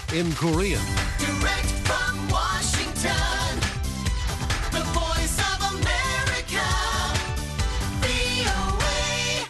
in Korean. Direct from Washington, the voice of America, VOA.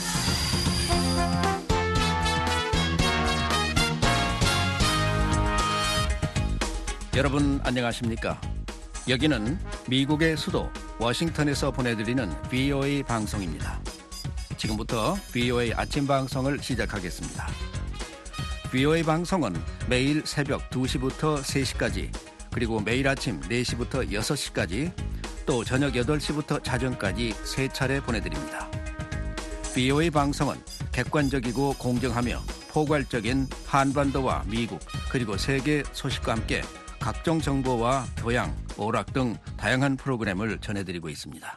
여러분 안녕하십니까? 여기는 미국의 수도 워싱턴에서 보내드리는 VOA 방송입니다. 지금부터 VOA 아침 방송을 시작하겠습니다. VOA 방송은 매일 새벽 2시부터 3시까지, 그리고 매일 아침 4시부터 6시까지, 또 저녁 8시부터 자정까지 3차례 보내드립니다. VOA 방송은 객관적이고 공정하며 포괄적인 한반도와 미국, 그리고 세계 소식과 함께 각종 정보와 교양, 오락 등 다양한 프로그램을 전해드리고 있습니다.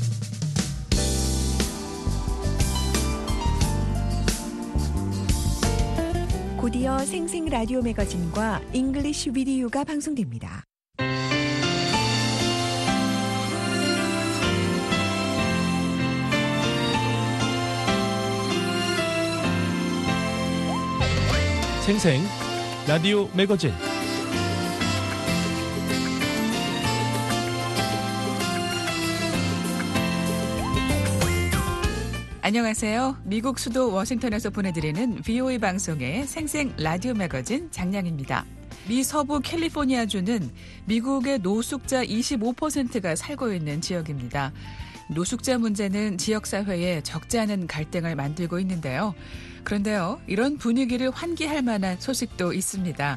곧이어 생생 라디오 매거진과 잉글리쉬 비디오가 방송됩니다. 생생 라디오 매거진. 안녕하세요. 미국 수도 워싱턴에서 보내드리는 VOA 방송의 생생 라디오 매거진 장량입니다. 미 서부 캘리포니아주는 미국의 노숙자 25%가 살고 있는 지역입니다. 노숙자 문제는 지역사회에 적지 않은 갈등을 만들고 있는데요. 그런데요, 이런 분위기를 환기할 만한 소식도 있습니다.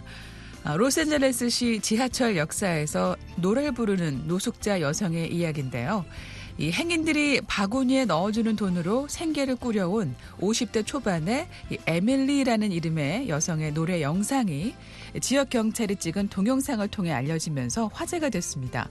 로스앤젤레스시 지하철 역사에서 노래를 부르는 노숙자 여성의 이야기인데요. 이 행인들이 바구니에 넣어주는 돈으로 생계를 꾸려온 50대 초반의 에밀리라는 이름의 여성의 노래 영상이 지역 경찰이 찍은 동영상을 통해 알려지면서 화제가 됐습니다.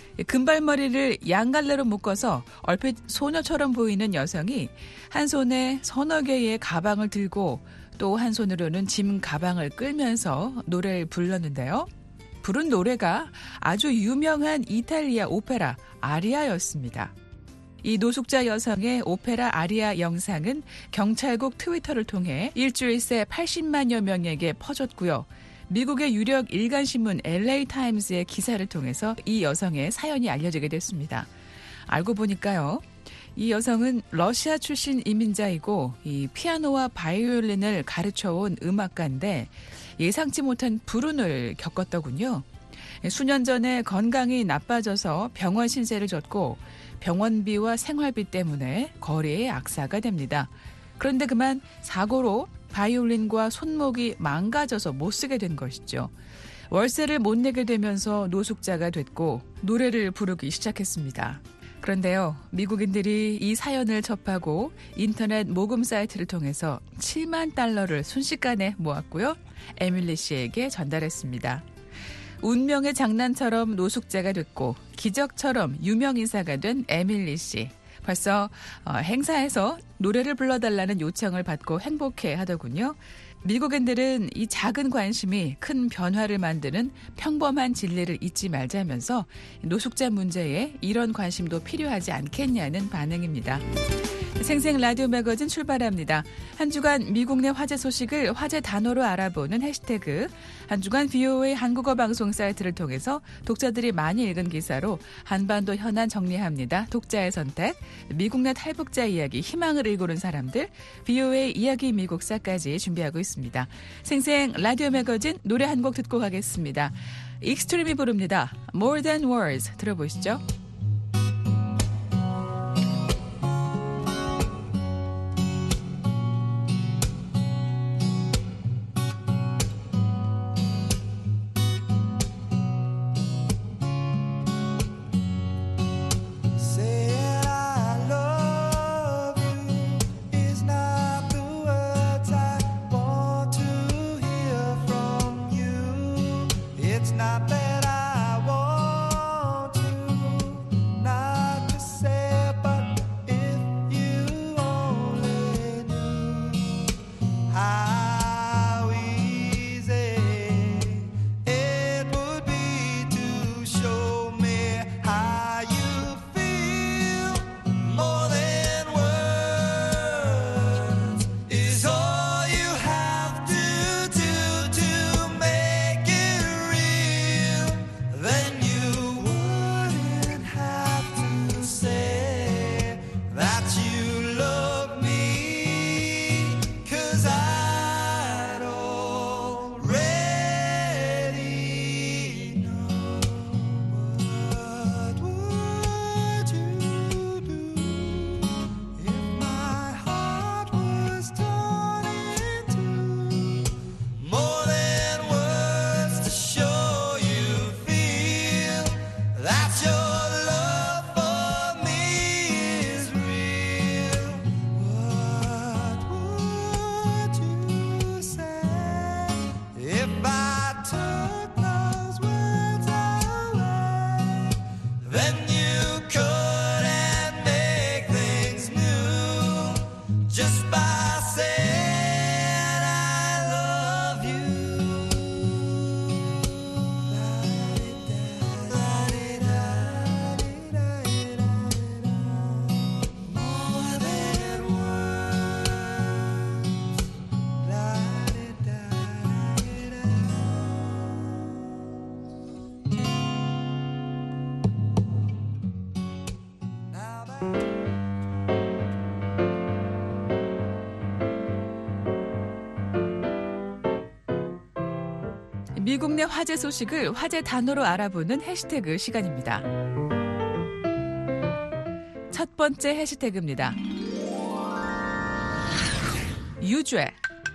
금발머리를 양갈래로 묶어서 얼핏 소녀처럼 보이는 여성이 한 손에 서너 개의 가방을 들고 또 한 손으로는 짐 가방을 끌면서 노래를 불렀는데요. 부른 노래가 아주 유명한 이탈리아 오페라 아리아였습니다. 이 노숙자 여성의 오페라 아리아 영상은 경찰국 트위터를 통해 일주일 새 80만여 명에게 퍼졌고요. 미국의 유력 일간신문 LA타임스의 기사를 통해서 이 여성의 사연이 알려지게 됐습니다. 알고 보니까요, 이 여성은 러시아 출신 이민자이고 이 피아노와 바이올린을 가르쳐온 음악가인데 예상치 못한 불운을 겪었더군요. 수년 전에 건강이 나빠져서 병원 신세를 졌고 병원비와 생활비 때문에 거리의 악사가 됩니다. 그런데 그만 사고로 바이올린과 손목이 망가져서 못 쓰게 된 것이죠. 월세를 못 내게 되면서 노숙자가 됐고 노래를 부르기 시작했습니다. 그런데요, 미국인들이 이 사연을 접하고 인터넷 모금 사이트를 통해서 7만 달러를 순식간에 모았고요. 에밀리 씨에게 전달했습니다. 운명의 장난처럼 노숙자가 됐고 기적처럼 유명인사가 된 에밀리 씨. 벌써 행사에서 노래를 불러달라는 요청을 받고 행복해 하더군요. 미국인들은 이 작은 관심이 큰 변화를 만드는 평범한 진리를 잊지 말자면서 노숙자 문제에 이런 관심도 필요하지 않겠냐는 반응입니다. 생생 라디오 매거진 출발합니다. 한 주간 미국 내 화제 소식을 화제 단어로 알아보는 해시태그, 한 주간 VOA 한국어 방송 사이트를 통해서 독자들이 많이 읽은 기사로 한반도 현안 정리합니다. 독자의 선택, 미국 내 탈북자 이야기, 희망을 일구는 사람들, VOA 이야기 미국사까지 준비하고 있습니다. 생생 라디오 매거진 노래 한 곡 듣고 가겠습니다. 익스트림이 부릅니다. More Than Words 들어보시죠. Not that I want to, not to say, but if you only knew how easy it would be to show me how you feel. More than words is all you have to do to make 미국 내 화제 소식을 화제 단어로 알아보는 해시태그 시간입니다. 첫 번째 해시태그입니다. 유죄.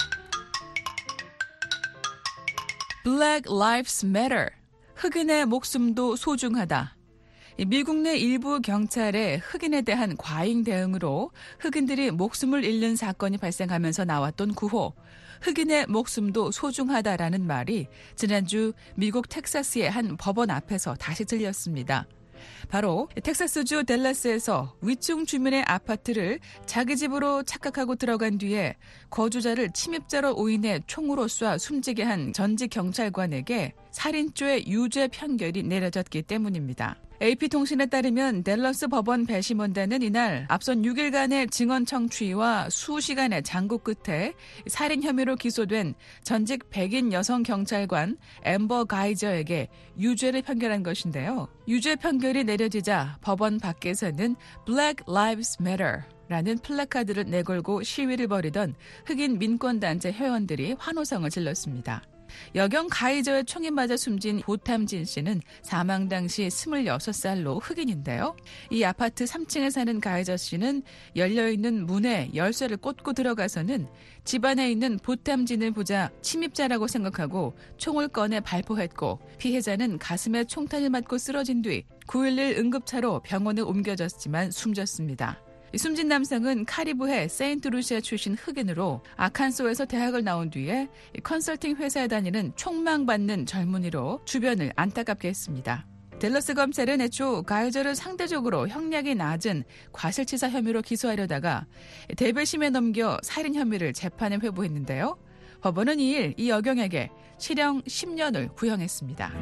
Black Lives Matter. 흑인의 목숨도 소중하다. 미국 내 일부 경찰의 흑인에 대한 과잉 대응으로 흑인들이 목숨을 잃는 사건이 발생하면서 나왔던 구호, 흑인의 목숨도 소중하다라는 말이 지난주 미국 텍사스의 한 법원 앞에서 다시 들렸습니다. 바로 텍사스주 댈러스에서 위층 주민의 아파트를 자기 집으로 착각하고 들어간 뒤에 거주자를 침입자로 오인해 총으로 쏴 숨지게 한 전직 경찰관에게 살인죄 유죄 판결이 내려졌기 때문입니다. AP통신에 따르면 댈러스 법원 배심원단은 이날 앞선 6일간의 증언 청취와 수시간의 장고 끝에 살인 혐의로 기소된 전직 백인 여성 경찰관 앰버 가이저에게 유죄를 판결한 것인데요. 유죄 판결이 내려지자 법원 밖에서는 Black Lives Matter 라는 플래카드를 내걸고 시위를 벌이던 흑인 민권단체 회원들이 환호성을 질렀습니다. 여경 가이저의 총에 맞아 숨진 보탐진 씨는 사망 당시 26살로 흑인인데요. 이 아파트 3층에 사는 가이저 씨는 열려있는 문에 열쇠를 꽂고 들어가서는 집안에 있는 보탐진을 보자 침입자라고 생각하고 총을 꺼내 발포했고 피해자는 가슴에 총탄을 맞고 쓰러진 뒤 911 응급차로 병원에 옮겨졌지만 숨졌습니다. 숨진 남성은 카리브해 세인트루시아 출신 흑인으로 아칸소에서 대학을 나온 뒤에 컨설팅 회사에 다니는 총망받는 젊은이로 주변을 안타깝게 했습니다. 댈러스 검찰은 애초 가이저를 상대적으로 형량이 낮은 과실치사 혐의로 기소하려다가 대배심에 넘겨 살인 혐의를 재판에 회부했는데요. 법원은 2일 이 여경에게 실형 10년을 구형했습니다.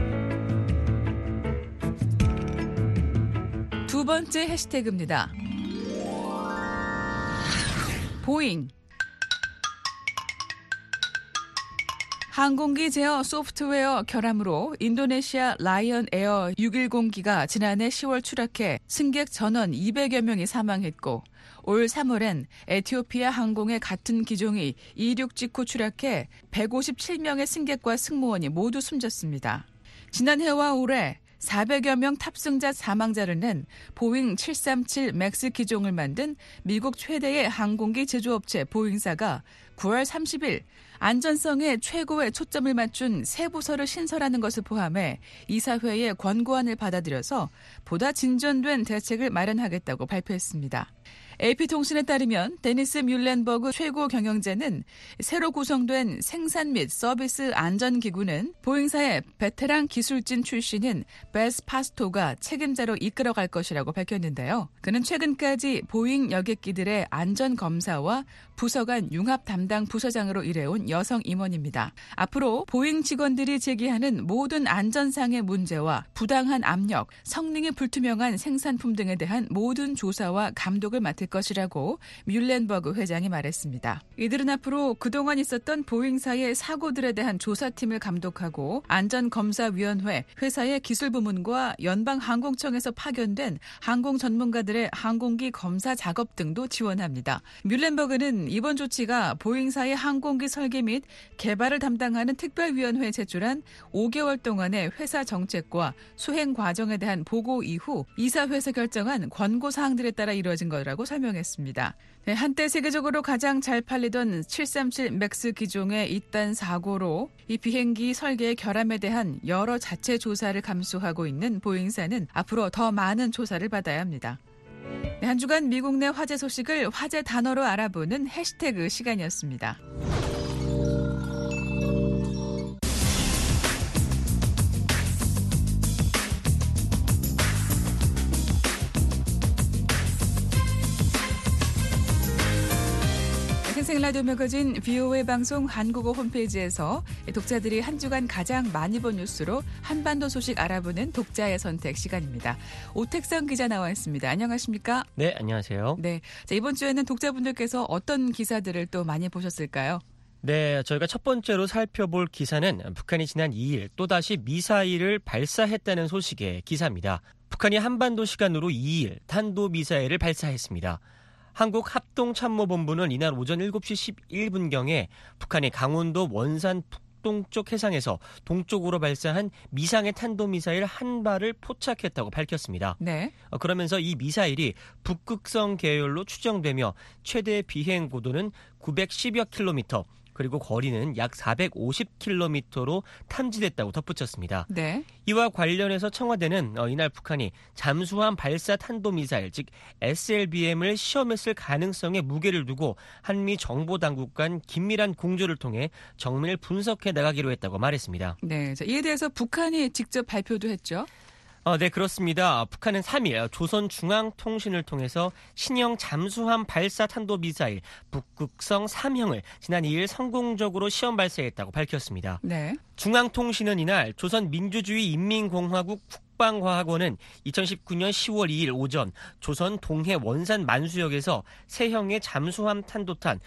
두 번째 해시태그입니다. 보잉. 항공기 제어 소프트웨어 결함으로 인도네시아 라이언 에어 610기가 지난해 10월 추락해 승객 전원 200여 명이 사망했고 올 3월엔 에티오피아 항공의 같은 기종이 이륙 직후 추락해 157명의 승객과 승무원이 모두 숨졌습니다. 지난해와 올해 400여 명 탑승자 사망자를 낸 보잉 737 맥스 기종을 만든 미국 최대의 항공기 제조업체 보잉사가 9월 30일 안전성에 최고의 초점을 맞춘 새 부서를 신설하는 것을 포함해 이사회의 권고안을 받아들여서 보다 진전된 대책을 마련하겠다고 발표했습니다. AP통신에 따르면 데니스 뮬렌버그 최고 경영자는 새로 구성된 생산 및 서비스 안전기구는 보잉사의 베테랑 기술진 출신인 베스 파스토가 책임자로 이끌어갈 것이라고 밝혔는데요. 그는 최근까지 보잉 여객기들의 안전검사와 부서간 융합 담당 부서장으로 일해온 여성 임원입니다. 앞으로 보잉 직원들이 제기하는 모든 안전상의 문제와 부당한 압력, 성능이 불투명한 생산품 등에 대한 모든 조사와 감독을 맡을 것이라고 뮬렌버그 회장이 말했습니다. 이들은 앞으로 그동안 있었던 보잉사의 사고들에 대한 조사팀을 감독하고 안전검사위원회, 회사의 기술부문과 연방항공청에서 파견된 항공 전문가들의 항공기 검사 작업 등도 지원합니다. 뮬렌버그는 이번 조치가 보잉사의 항공기 설계 및 개발을 담당하는 특별위원회에 제출한 5개월 동안의 회사 정책과 수행 과정에 대한 보고 이후 이사회에서 결정한 권고사항들에 따라 이루어진 거라고 설명했습니다. 네, 한때 세계적으로 가장 잘 팔리던 737 맥스 기종의 잇단 사고로 이 비행기 설계의 결함에 대한 여러 자체 조사를 감수하고 있는 보잉사는 앞으로 더 많은 조사를 받아야 합니다. 네, 한 주간 미국 내 화제 소식을 화제 단어로 알아보는 해시태그 시간이었습니다. 생생 라디오 매거진 VOA 방송 한국어 홈페이지에서 독자들이 한 주간 가장 많이 본 뉴스로 한반도 소식 알아보는 독자의 선택 시간입니다. 오택성 기자 나와 있습니다. 안녕하십니까? 네, 안녕하세요. 네, 자, 이번 주에는 독자분들께서 어떤 기사들을 또 많이 보셨을까요? 네, 저희가 첫 번째로 살펴볼 기사는 북한이 지난 2일 또다시 미사일을 발사했다는 소식의 기사입니다. 북한이 한반도 시간으로 2일 탄도미사일을 발사했습니다. 한국합동참모본부는 이날 오전 7시 11분경에 북한이 강원도 원산 북동쪽 해상에서 동쪽으로 발사한 미상의 탄도미사일 한 발을 포착했다고 밝혔습니다. 네. 그러면서 이 미사일이 북극성 계열로 추정되며 최대 비행 고도는 910여 킬로미터, 그리고 거리는 약 450km로 탐지됐다고 덧붙였습니다. 네. 이와 관련해서 청와대는 이날 북한이 잠수함 발사 탄도미사일, 즉 SLBM을 시험했을 가능성에 무게를 두고 한미 정보당국 간 긴밀한 공조를 통해 정밀 분석해 나가기로 했다고 말했습니다. 네. 자, 이에 대해서 북한이 직접 발표도 했죠. 네, 그렇습니다. 북한은 3일 조선중앙통신을 통해서 신형 잠수함 발사 탄도미사일 북극성 3형을 지난 2일 성공적으로 시험 발사했다고 밝혔습니다. 네. 중앙통신은 이날 조선민주주의인민공화국 국방과학원은 2019년 10월 2일 오전 조선 동해 원산 만수역에서 세형의 잠수함 탄도탄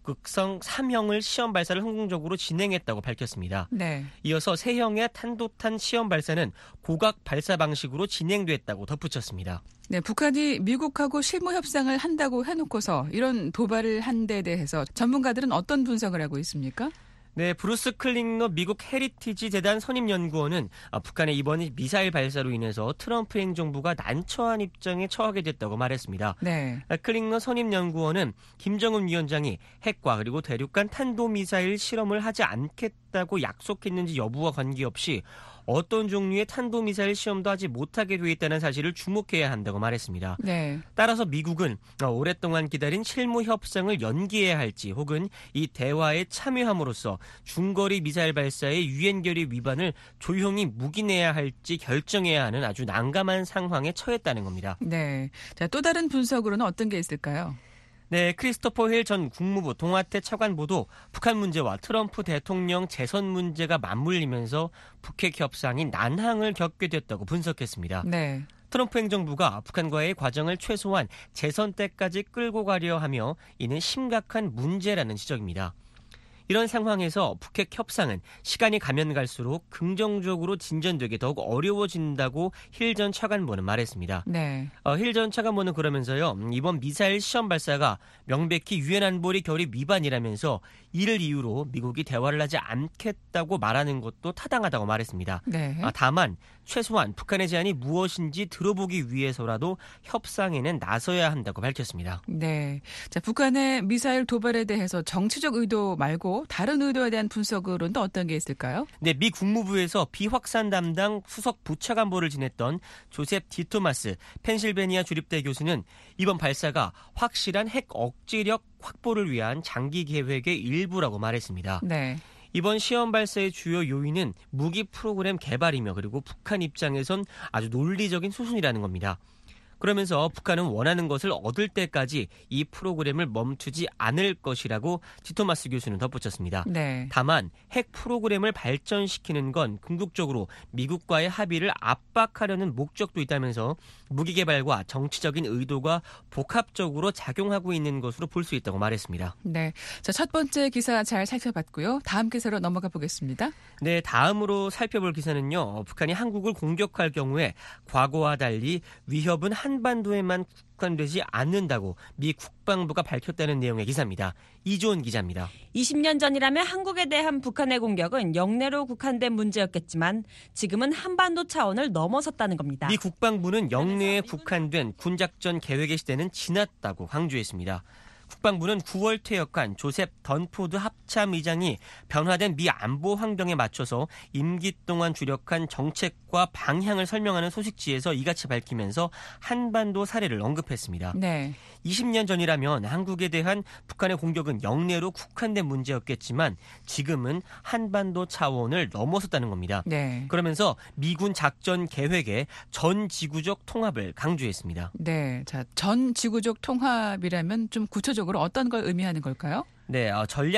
북극성 3형을 시험 발사를 성공적으로 진행했다고 밝혔습니다. 네. 이어서 세형의 탄도탄 시험 발사는 고각 발사 방식으로 진행됐다고 덧붙였습니다. 네, 북한이 미국하고 실무 협상을 한다고 해놓고서 이런 도발을 한 데 대해서 전문가들은 어떤 분석을 하고 있습니까? 네, 브루스 클링너 미국 헤리티지 재단 선임연구원은 북한의 이번 미사일 발사로 인해서 트럼프 행정부가 난처한 입장에 처하게 됐다고 말했습니다. 네. 클링너 선임연구원은 김정은 위원장이 핵과 그리고 대륙간 탄도미사일 실험을 하지 않겠다고 약속했는지 여부와 관계없이 어떤 종류의 탄도미사일 시험도 하지 못하게 돼 있다는 사실을 주목해야 한다고 말했습니다. 네. 따라서 미국은 오랫동안 기다린 실무 협상을 연기해야 할지 혹은 이 대화에 참여함으로써 중거리 미사일 발사의 유엔 결의 위반을 조용히 묵인해야 할지 결정해야 하는 아주 난감한 상황에 처했다는 겁니다. 네. 자, 또 다른 분석으로는 어떤 게 있을까요? 네, 크리스토퍼 힐 전 국무부 동아태 차관보도 북한 문제와 트럼프 대통령 재선 문제가 맞물리면서 북핵 협상이 난항을 겪게 됐다고 분석했습니다. 네. 트럼프 행정부가 북한과의 과정을 최소한 재선 때까지 끌고 가려 하며 이는 심각한 문제라는 지적입니다. 이런 상황에서 북핵 협상은 시간이 가면 갈수록 긍정적으로 진전되기 더욱 어려워진다고 힐 전 차관보는 말했습니다. 네. 힐 전 차관보는 그러면서요, 이번 미사일 시험 발사가 명백히 유엔 안보리 결의 위반이라면서 이를 이유로 미국이 대화를 하지 않겠다고 말하는 것도 타당하다고 말했습니다. 네. 다만 최소한 북한의 제안이 무엇인지 들어보기 위해서라도 협상에는 나서야 한다고 밝혔습니다. 네. 자, 북한의 미사일 도발에 대해서 정치적 의도 말고 다른 의도에 대한 분석으로는 또 어떤 게 있을까요? 네, 미 국무부에서 비확산 담당 수석 부차관보를 지냈던 조셉 디토마스 펜실베니아 주립대 교수는 이번 발사가 확실한 핵 억지력 확보를 위한 장기 계획의 일부라고 말했습니다. 네. 이번 시험 발사의 주요 요인은 무기 프로그램 개발이며 그리고 북한 입장에선 아주 논리적인 수순이라는 겁니다. 그러면서 북한은 원하는 것을 얻을 때까지 이 프로그램을 멈추지 않을 것이라고 디토마스 교수는 덧붙였습니다. 네. 다만 핵 프로그램을 발전시키는 건 궁극적으로 미국과의 합의를 압박하려는 목적도 있다면서 무기 개발과 정치적인 의도가 복합적으로 작용하고 있는 것으로 볼 수 있다고 말했습니다. 네. 자, 첫 번째 기사 잘 살펴봤고요. 다음 기사로 넘어가 보겠습니다. 네, 다음으로 살펴볼 기사는요. 북한이 한국을 공격할 경우에 과거와 달리 위협은 한반도에만 국한되지 않는다고 미 국방부가 밝혔다는 내용의 기사입니다. 이조은 기자입니다. 20년 전이라면 한국에 대한 북한의 공격은 영내로 국한된 문제였겠지만 지금은 한반도 차원을 넘어섰다는 겁니다. 미 국방부는 영내에 국한된 군작전 계획의 시대는 지났다고 강조했습니다. 국방부는 9월 퇴역한 조셉 던포드 합참의장이 변화된 미 안보 환경에 맞춰서 임기 동안 주력한 정책과 방향을 설명하는 소식지에서 이같이 밝히면서 한반도 사례를 언급했습니다. 네. 20년 전이라면 한국에 대한 북한의 공격은 영내로 국한된 문제였겠지만 지금은 한반도 차원을 넘어섰다는 겁니다. 네. 그러면서 미군 작전 계획의 전 지구적 통합을 강조했습니다. 네. 자, 전 지구적 통합이라면 좀 구체적으로 어떤 걸 의미하는 걸까요? 네,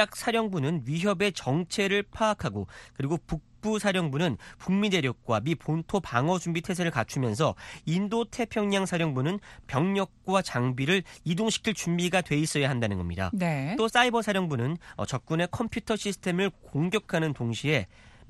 전략사령부는 위협의 정체를 파악하고 그리고 북부사령부는 북미 대륙과 미 본토 방어 준비 태세를 갖추면서 인도태평양 사령부는 병력과 장비를 이동시킬 준비가 돼 있어야 한다는 겁니다. 네. 또 사이버 사령부는 적군의 컴퓨터 시스템을 공격하는 동시에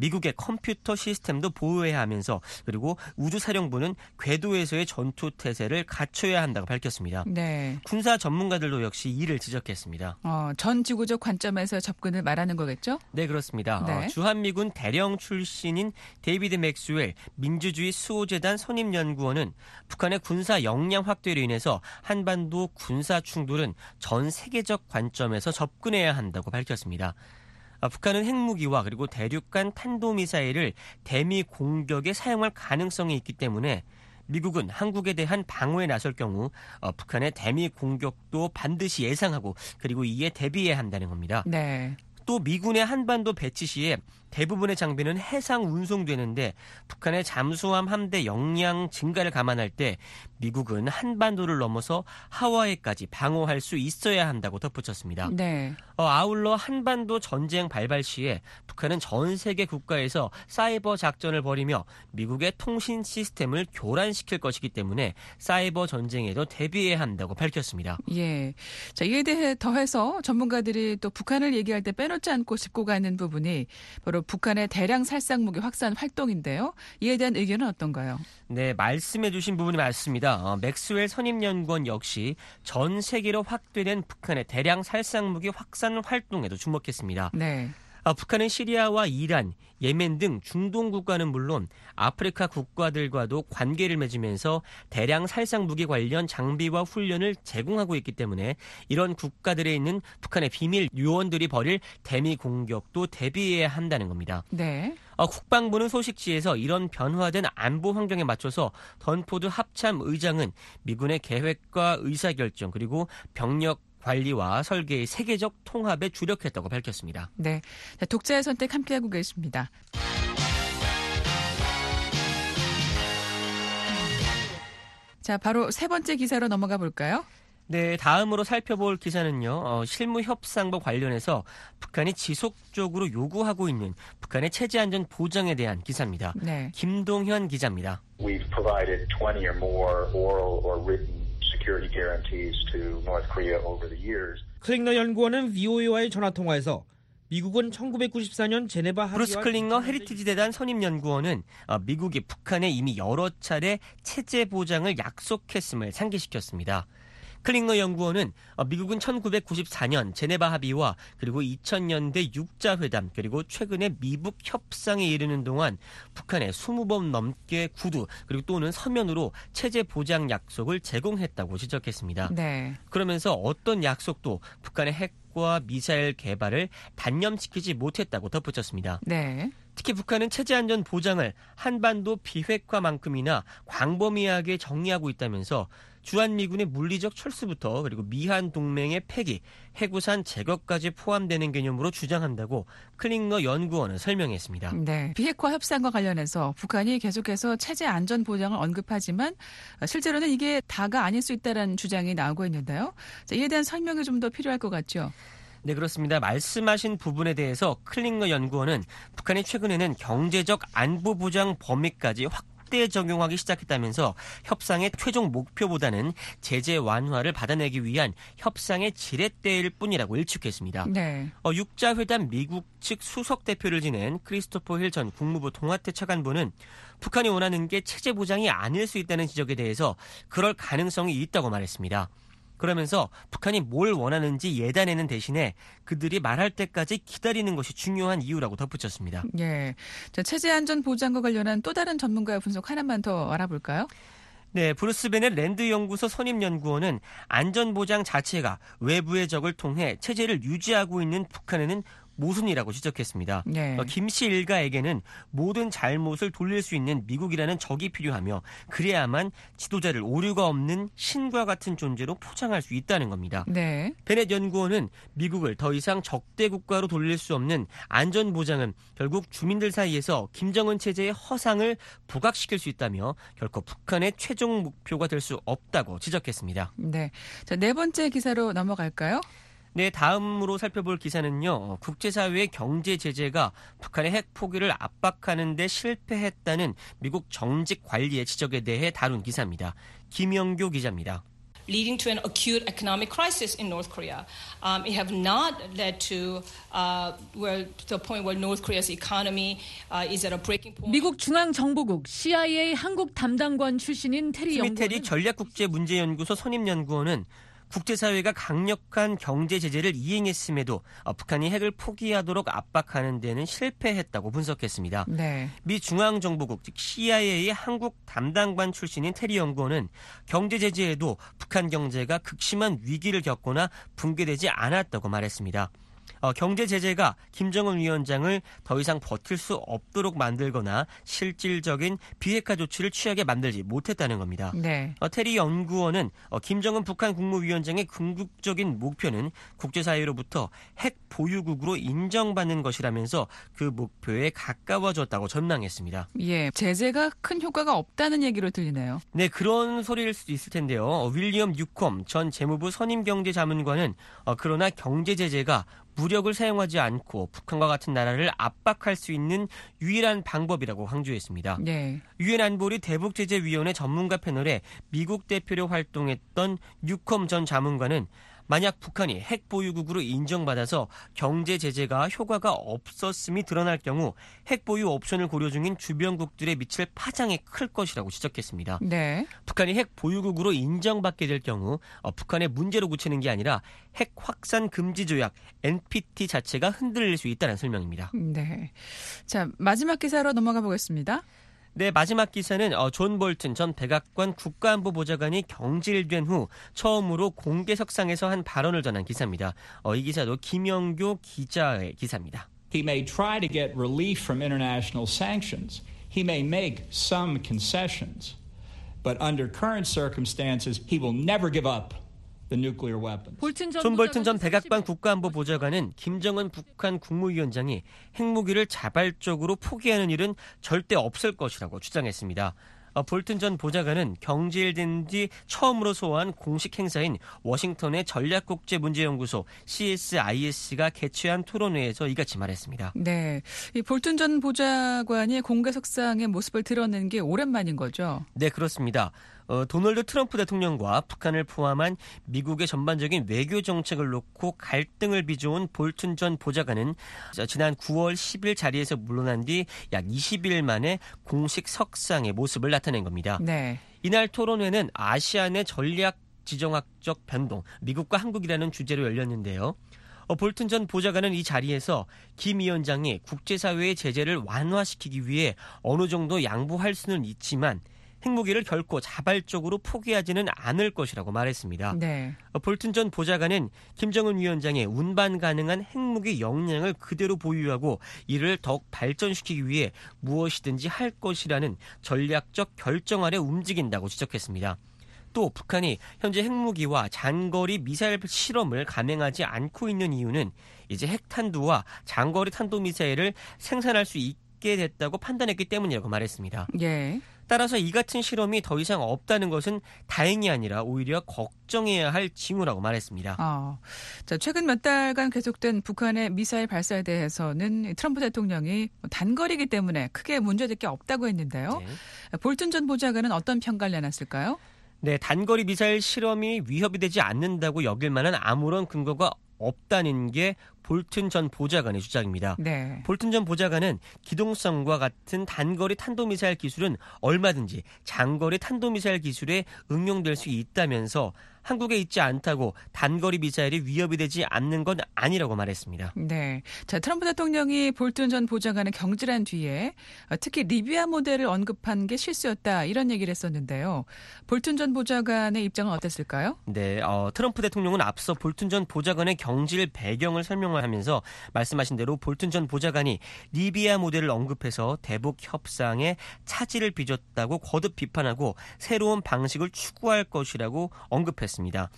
미국의 컴퓨터 시스템도 보호해야 하면서 그리고 우주사령부는 궤도에서의 전투 태세를 갖춰야 한다고 밝혔습니다. 네. 군사 전문가들도 역시 이를 지적했습니다. 전 지구적 관점에서 접근을 말하는 거겠죠? 네, 그렇습니다. 네. 주한미군 대령 출신인 데이비드 맥스웰 민주주의 수호재단 선임연구원은 북한의 군사 역량 확대로 인해서 한반도 군사 충돌은 전 세계적 관점에서 접근해야 한다고 밝혔습니다. 북한은 핵무기와 그리고 대륙간 탄도미사일을 대미 공격에 사용할 가능성이 있기 때문에 미국은 한국에 대한 방어에 나설 경우 북한의 대미 공격도 반드시 예상하고 그리고 이에 대비해야 한다는 겁니다. 네. 또 미군의 한반도 배치 시에 대부분의 장비는 해상 운송되는데 북한의 잠수함 함대 역량 증가를 감안할 때 미국은 한반도를 넘어서 하와이까지 방어할 수 있어야 한다고 덧붙였습니다. 네. 아울러 한반도 전쟁 발발 시에 북한은 전 세계 국가에서 사이버 작전을 벌이며 미국의 통신 시스템을 교란시킬 것이기 때문에 사이버 전쟁에도 대비해야 한다고 밝혔습니다. 예. 자, 이에 대해 더해서 전문가들이 또 북한을 얘기할 때 빼놓지 않고 짚고 가는 부분이 바로 북한의 대량 살상무기 확산 활동인데요. 이에 대한 의견은 어떤가요? 네, 말씀해 주신 부분이 맞습니다. 맥스웰 선임연구원 역시 전 세계로 확대된 북한의 대량 살상무기 확산 활동에도 주목했습니다. 네. 북한은 시리아와 이란, 예멘 등 중동 국가는 물론 아프리카 국가들과도 관계를 맺으면서 대량 살상 무기 관련 장비와 훈련을 제공하고 있기 때문에 이런 국가들에 있는 북한의 비밀 요원들이 벌일 대미 공격도 대비해야 한다는 겁니다. 네. 국방부는 소식지에서 이런 변화된 안보 환경에 맞춰서 던포드 합참 의장은 미군의 계획과 의사결정 그리고 병력 관리와 설계의 세계적 통합에 주력했다고 밝혔습니다. 네. 자, 독자의 선택 함께하고 계십니다. 자, 바로 세 번째 기사로 넘어가 볼까요? 네, 다음으로 살펴볼 기사는요. 실무 협상과 관련해서 북한이 지속적으로 요구하고 있는 북한의 체제 안전 보장에 대한 기사입니다. 네. 김동현 기자입니다. We've provided 20 or more oral or written security guarantees to North Korea over the years. 클링너 연구원은 VOA와의 전화통화에서 미국은 1994년 제네바 합의와 브루스 클링너 헤리티지 대단 선임연구원은 미국이 북한에 이미 여러 차례 체제 보장을 약속했음을 상기시켰습니다. 클링너 연구원은 미국은 1994년 제네바 합의와 그리고 2000년대 육자회담 그리고 최근에 미북 협상에 이르는 동안 북한에 20번 넘게 구두 그리고 또는 서면으로 체제 보장 약속을 제공했다고 지적했습니다. 네. 그러면서 어떤 약속도 북한의 핵과 미사일 개발을 단념시키지 못했다고 덧붙였습니다. 네. 특히 북한은 체제 안전 보장을 한반도 비핵화만큼이나 광범위하게 정의하고 있다면서 주한미군의 물리적 철수부터 그리고 미한 동맹의 폐기, 해구산 제거까지 포함되는 개념으로 주장한다고 클링너 연구원은 설명했습니다. 네. 비핵화 협상과 관련해서 북한이 계속해서 체제 안전 보장을 언급하지만 실제로는 이게 다가 아닐 수 있다는 주장이 나오고 있는데요. 자, 이에 대한 설명이 좀 더 필요할 것 같죠? 네, 그렇습니다. 말씀하신 부분에 대해서 클링너 연구원은 북한이 최근에는 경제적 안보 보장 범위까지 확대 적용하기 시작했다면서 협상의 최종 목표보다는 제재 완화를 받아내기 위한 협상의 지렛대일 뿐이라고 일축했습니다. 네. 육자회담 미국 측 수석 대표를 지낸 크리스토퍼 힐 전 국무부 동아태 차관보는 북한이 원하는 게 체제 보장이 아닐 수 있다는 지적에 대해서 그럴 가능성이 있다고 말했습니다. 그러면서 북한이 뭘 원하는지 예단하는 대신에 그들이 말할 때까지 기다리는 것이 중요한 이유라고 덧붙였습니다. 예. 자, 체제 안전 보장과 관련한 또 다른 전문가의 분석 하나만 더 알아볼까요? 네, 브루스 베넷 랜드 연구소 선임 연구원은 안전 보장 자체가 외부의 적을 통해 체제를 유지하고 있는 북한에는 모순이라고 지적했습니다. 네. 김씨 일가에게는 모든 잘못을 돌릴 수 있는 미국이라는 적이 필요하며 그래야만 지도자를 오류가 없는 신과 같은 존재로 포장할 수 있다는 겁니다. 네. 베넷 연구원은 미국을 더 이상 적대 국가로 돌릴 수 없는 안전 보장은 결국 주민들 사이에서 김정은 체제의 허상을 부각시킬 수 있다며 결코 북한의 최종 목표가 될 수 없다고 지적했습니다. 네. 자, 네 번째 기사로 넘어갈까요? 네, 다음으로 살펴볼 기사는요. 국제사회의 경제 제재가 북한의 핵 포기를 압박하는 데 실패했다는 미국 정직 관리의 지적에 대해 다룬 기사입니다. 김영교 기자입니다. leading to an acute economic crisis in North Korea. It have not led to the point where North Korea's economy is at a breaking point. 미국 중앙정보국 CIA 한국 담당관 출신인 테리 연구원. 스미테리 전략국제문제연구소 선임연구원은 국제사회가 강력한 경제 제재를 이행했음에도 북한이 핵을 포기하도록 압박하는 데는 실패했다고 분석했습니다. 네. 미 중앙정보국 즉 CIA 한국 담당관 출신인 테리 연구원은 경제 제재에도 북한 경제가 극심한 위기를 겪거나 붕괴되지 않았다고 말했습니다. 경제 제재가 김정은 위원장을 더 이상 버틸 수 없도록 만들거나 실질적인 비핵화 조치를 취하게 만들지 못했다는 겁니다. 네. 테리 연구원은 김정은 북한 국무위원장의 궁극적인 목표는 국제사회로부터 핵 보유국으로 인정받는 것이라면서 그 목표에 가까워졌다고 전망했습니다. 예, 제재가 큰 효과가 없다는 얘기로 들리네요. 네, 그런 소리일 수도 있을 텐데요. 윌리엄 뉴컴 전 재무부 선임경제자문관은 그러나 경제 제재가 무력을 사용하지 않고 북한과 같은 나라를 압박할 수 있는 유일한 방법이라고 강조했습니다. 네. 유엔 안보리 대북제재위원회 전문가 패널에 미국 대표로 활동했던 뉴컴 전 자문관은 만약 북한이 핵 보유국으로 인정받아서 경제 제재가 효과가 없었음이 드러날 경우 핵 보유 옵션을 고려 중인 주변국들에 미칠 파장이 클 것이라고 지적했습니다. 네. 북한이 핵 보유국으로 인정받게 될 경우 북한의 문제로 그치는 게 아니라 핵 확산 금지 조약 NPT 자체가 흔들릴 수 있다는 설명입니다. 네. 자, 마지막 기사로 넘어가 보겠습니다. 네, 마지막 기사는 존 볼튼 전 백악관 국가안보보좌관이 경질된 후 처음으로 공개석상에서 한 발언을 전한 기사입니다. 이 기사도 김영교 기자의 기사입니다. He may try to get relief from international sanctions. He may make some concessions. But under current circumstances, he will never give up the nuclear weapons. 존 볼튼 전 백악관 국가안보보좌관은 김정은 북한 국무위원장이 핵무기를 자발적으로 포기하는 일은 절대 없을 것이라고 주장했습니다. 볼튼 전 보좌관은 경질된 뒤 처음으로 소화한 공식 행사인 워싱턴의 전략국제문제연구소 CSIS가 개최한 토론회에서 이같이 말했습니다. 네, 이 볼튼 전 보좌관이 공개석상의 모습을 드러낸 게 오랜만인 거죠? 네, 그렇습니다. 도널드 트럼프 대통령과 북한을 포함한 미국의 전반적인 외교 정책을 놓고 갈등을 빚어온 볼튼 전 보좌관은 지난 9월 10일 자리에서 물러난 뒤 약 20일 만에 공식 석상의 모습을 나타낸 겁니다. 네. 이날 토론회는 아시아 내 전략 지정학적 변동, 미국과 한국이라는 주제로 열렸는데요. 볼튼 전 보좌관은 이 자리에서 김 위원장이 국제사회의 제재를 완화시키기 위해 어느 정도 양보할 수는 있지만 핵무기를 결코 자발적으로 포기하지는 않을 것이라고 말했습니다. 네. 볼튼 전 보좌관은 김정은 위원장의 운반 가능한 핵무기 역량을 그대로 보유하고 이를 더욱 발전시키기 위해 무엇이든지 할 것이라는 전략적 결정 아래 움직인다고 지적했습니다. 또 북한이 현재 핵무기와 장거리 미사일 실험을 감행하지 않고 있는 이유는 이제 핵탄두와 장거리 탄도미사일을 생산할 수 있게 됐다고 판단했기 때문이라고 말했습니다. 예. 따라서 이 같은 실험이 더 이상 없다는 것은 다행이 아니라 오히려 걱정해야 할 징후라고 말했습니다. 자, 최근 몇 달간 계속된 북한의 미사일 발사에 대해서는 트럼프 대통령이 단거리이기 때문에 크게 문제될 게 없다고 했는데요. 네. 볼튼 전 보좌관은 어떤 평가를 내놨을까요? 네, 단거리 미사일 실험이 위협이 되지 않는다고 여길 만한 아무런 근거가 없다는 게 볼튼 전 보좌관의 주장입니다. 네. 볼튼 전 보좌관은 기동성과 같은 단거리 탄도미사일 기술은 얼마든지 장거리 탄도미사일 기술에 응용될 수 있다면서 한국에 있지 않다고 단거리 미사일이 위협이 되지 않는 건 아니라고 말했습니다. 네. 자, 트럼프 대통령이 볼튼 전 보좌관을 경질한 뒤에 특히 리비아 모델을 언급한 게 실수였다 이런 얘기를 했었는데요. 볼튼 전 보좌관의 입장은 어땠을까요? 네. 트럼프 대통령은 앞서 볼튼 전 보좌관의 경질 배경을 설명을 하면서 말씀하신 대로 볼튼 전 보좌관이 리비아 모델을 언급해서 대북 협상에 차질을 빚었다고 거듭 비판하고 새로운 방식을 추구할 것이라고 언급했습니다.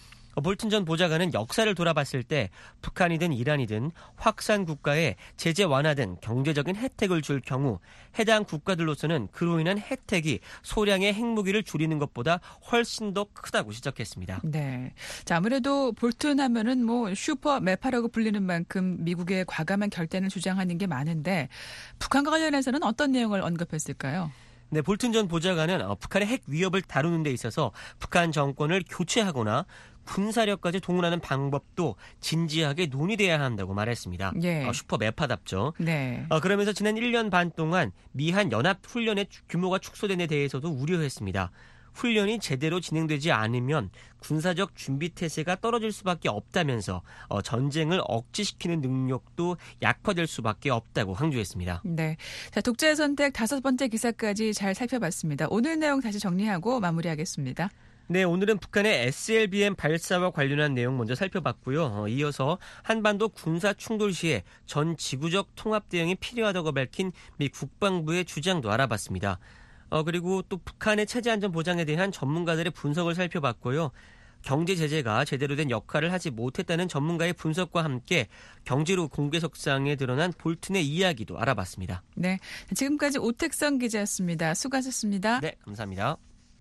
볼튼 전 보좌관은 역사를 돌아봤을 때 북한이든 이란이든 확산 국가에 제재 완화 등 경제적인 혜택을 줄 경우 해당 국가들로서는 그로 인한 혜택이 소량의 핵무기를 줄이는 것보다 훨씬 더 크다고 지적했습니다. 네. 자, 아무래도 볼튼 하면은 뭐 슈퍼 매파라고 불리는 만큼 미국의 과감한 결단을 주장하는 게 많은데 북한과 관련해서는 어떤 내용을 언급했을까요? 네, 볼튼 전 보좌관은 북한의 핵 위협을 다루는 데 있어서 북한 정권을 교체하거나 군사력까지 동원하는 방법도 진지하게 논의돼야 한다고 말했습니다. 예. 슈퍼 매파답죠. 네. 그러면서 지난 1년 반 동안 미한 연합 훈련의 규모가 축소된 데 대해서도 우려했습니다. 훈련이 제대로 진행되지 않으면 군사적 준비 태세가 떨어질 수밖에 없다면서 전쟁을 억제시키는 능력도 약화될 수밖에 없다고 강조했습니다. 네, 자, 독자의 선택 5번째 기사까지 잘 살펴봤습니다. 오늘 내용 다시 정리하고 마무리하겠습니다. 네, 오늘은 북한의 SLBM 발사와 관련한 내용 먼저 살펴봤고요. 이어서 한반도 군사 충돌 시에 전 지구적 통합 대응이 필요하다고 밝힌 미 국방부의 주장도 알아봤습니다. 그리고 또 북한의 체제 안전 보장에 대한 전문가들의 분석을 살펴봤고요. 경제 제재가 제대로 된 역할을 하지 못했다는 전문가의 분석과 함께 경제로 공개석상에 드러난 볼튼의 이야기도 알아봤습니다. 네, 지금까지 오택성 기자였습니다. 수고하셨습니다. 네, 감사합니다.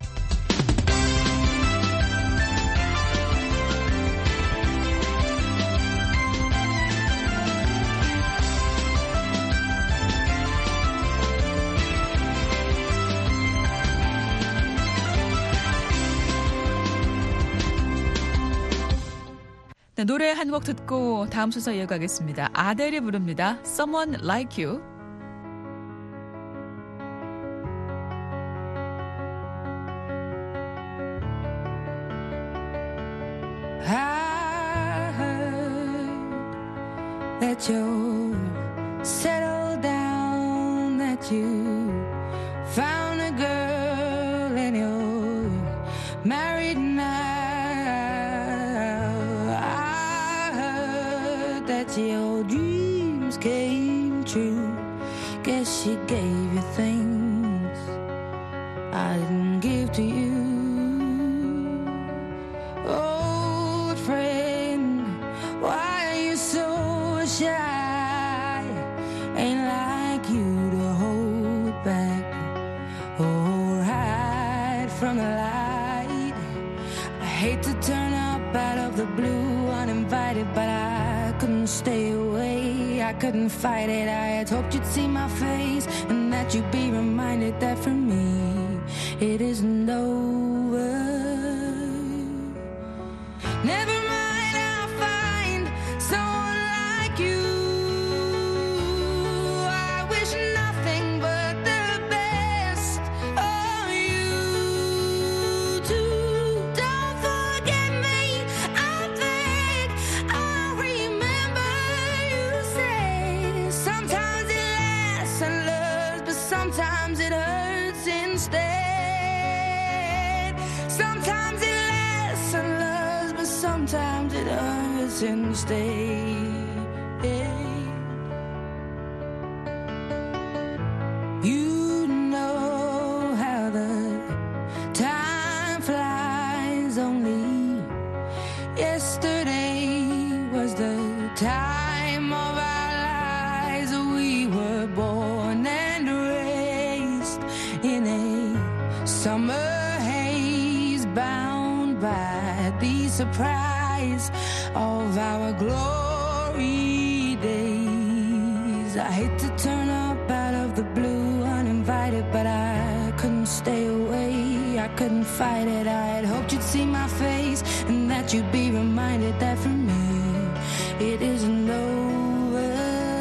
네, 노래 한 곡 듣고 다음 순서 이어가겠습니다. 아델이 부릅니다. Someone Like You. I heard that you're settled down, that you found a girl and you're married now. I heard that your dreams came true. Guess she gave you things I didn't give to you. Old friend, why are you so shy? Ain't like you to hold back or hide from the light. I hate to turn up out of the blue uninvited, but I couldn't stay away. I couldn't fight it. I had hoped you'd see my face and that you'd be reminded that for me it isn't over. Never mind, I'll find someone like you. I wish nothing but the best of you too. Don't forget me, I beg. I remember you say sometimes it lasts and loves, but sometimes it hurts instead. Sometimes it lasts and loves, but sometimes it hurts instead. You know how the time flies. Only yesterday was the time of our lives. We were born and raised in a summer haze, bound by the surprise of our glory days. I hate to turn up out of the blue uninvited, but I couldn't stay away. I couldn't fight it. I had hoped you'd see my face and that you'd be reminded that for me it isn't over.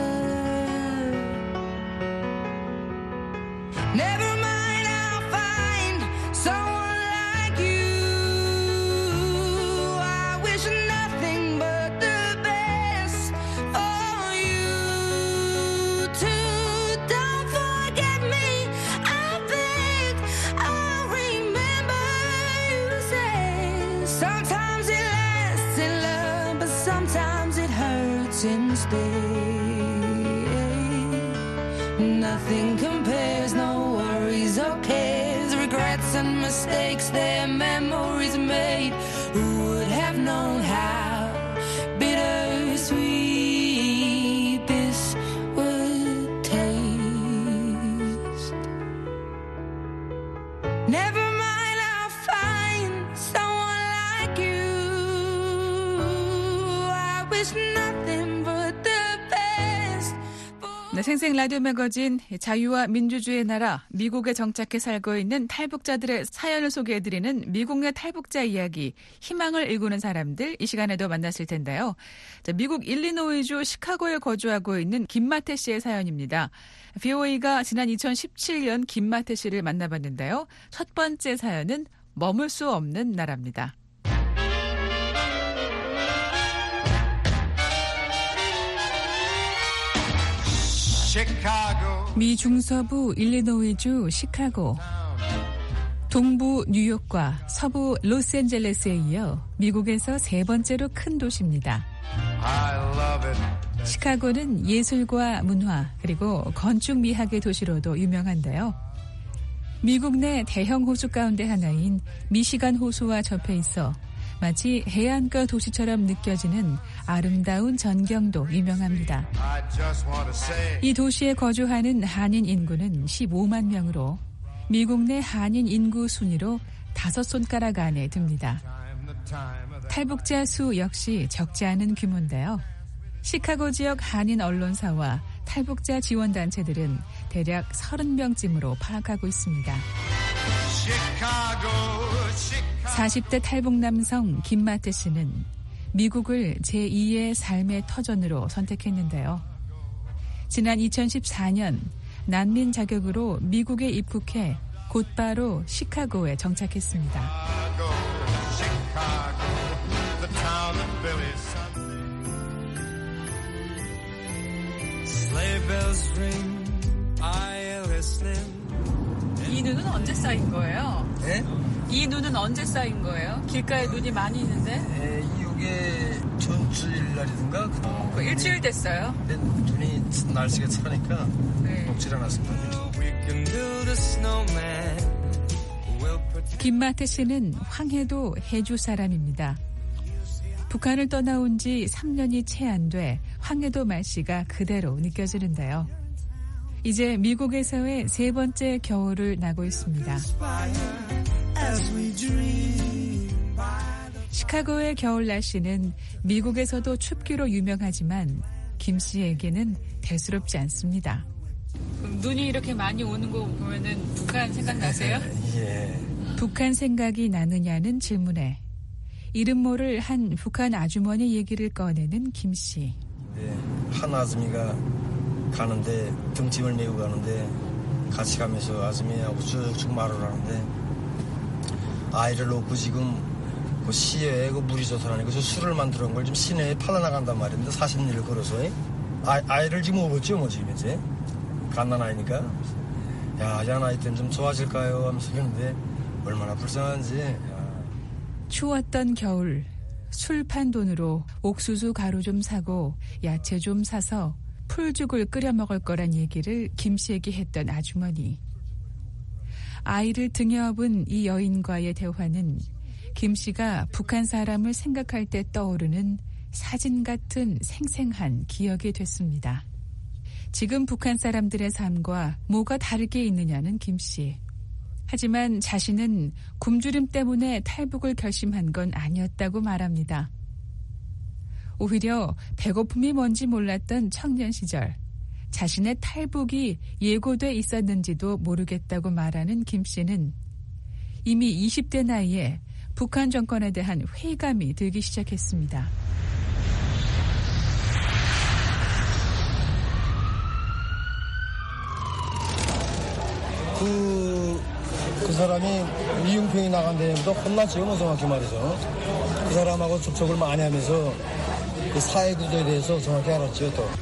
Never mind, I'll find someone like you. I wish nothing but the best for you too. Don't forget me, I beg. I remember you say sometimes it lasts in love, but sometimes it hurts instead. Nothing compares, no worries or cares, regrets and mistakes, their memories made. Who would have known how bittersweet this would taste? Never mind, I'll find someone like you. I wish nothing but the best. 네, 네, 생생 라디오 매거진 자유와 민주주의의 나라 미국에 정착해 살고 있는 탈북자들의 사연을 소개해드리는 미국 내 탈북자 이야기, 희망을 일구는 사람들, 이 시간에도 만났을 텐데요. 자, 미국 일리노이주 시카고에 거주하고 있는 김마태 씨의 사연입니다. VOA가 지난 2017년 김마태 씨를 만나봤는데요. 첫 번째 사연은 머물 수 없는 나라입니다. 미 중서부 일리노이주 시카고, 동부 뉴욕과 서부 로스앤젤레스에 이어 미국에서 세 번째로 큰 도시입니다. 시카고는 예술과 문화 그리고 건축 미학의 도시로도 유명한데요. 미국 내 대형 호수 가운데 하나인 미시간 호수와 접해 있어 마치 해안가 도시처럼 느껴지는 아름다운 전경도 유명합니다. 이 도시에 거주하는 한인 인구는 15만 명으로 미국 내 한인 인구 순위로 5손가락 안에 듭니다. 탈북자 수 역시 적지 않은 규모인데요. 시카고 지역 한인 언론사와 탈북자 지원단체들은 대략 30명쯤으로 파악하고 있습니다. 40대 탈북 남성 김마태 씨는 미국을 제2의 삶의 터전으로 선택했는데요. 지난 2014년 난민 자격으로 미국에 입국해 곧바로 시카고에 정착했습니다. 이 눈은 언제 쌓인 거예요? 네? 이 눈은 언제 쌓인 거예요? 길가에 눈이 많이 있는데? 네, 이게 전주일 날이든가 그 일주일 됐어요? 근데 눈이 날씨가 차니까 녹질 않았습니다. 김마태 씨는 황해도 해주 사람입니다. 북한을 떠나온 지 3년이 채 안 돼 황해도 말씨가 그대로 느껴지는데요. 이제 미국에서의 세 번째 겨울을 나고 있습니다. 시카고의 겨울 날씨는 미국에서도 춥기로 유명하지만 김 씨에게는 대수롭지 않습니다. 눈이 이렇게 많이 오는 거 보면은 북한 생각나세요? 예. 북한 생각이 나느냐는 질문에 이름 모를 한 북한 아주머니 얘기를 꺼내는 김 씨. 네, 한 아줌이가 가는데 등짐을 메고 가는데 같이 가면서 아줌이하고 쭉쭉 말을 하는데 아이를 놓고 지금 그 시외에 그 물이 좋다라니 그 술을 만들어 온 걸 지금 시내에 팔아 나간단 말인데 40리를 걸어서 아이를 지금 업었죠 뭐 지금 이제 갓난아이니까 야 나이 때는 좀 좋아질까요 하면서 그러는데 얼마나 불쌍한지. 추웠던 겨울 술 판 돈으로 옥수수 가루 좀 사고 야채 좀 사서 풀죽을 끓여 먹을 거란 얘기를 김 씨에게 했던 아주머니. 아이를 등에 업은 이 여인과의 대화는 김 씨가 북한 사람을 생각할 때 떠오르는 사진 같은 생생한 기억이 됐습니다. 지금 북한 사람들의 삶과 뭐가 다르게 있느냐는 김 씨. 하지만 자신은 굶주림 때문에 탈북을 결심한 건 아니었다고 말합니다. 오히려 배고픔이 뭔지 몰랐던 청년 시절 자신의 탈북이 예고돼 있었는지도 모르겠다고 말하는 김 씨는 이미 20대 나이에 북한 정권에 대한 회의감이 들기 시작했습니다. 그 사람이 이용평이 나간 데부터 혼났죠, 뭐 정확히 말해서. 그 사람하고 접촉을 많이 하면서 그 사회 구조에 대해서 정확히 알았죠, 또.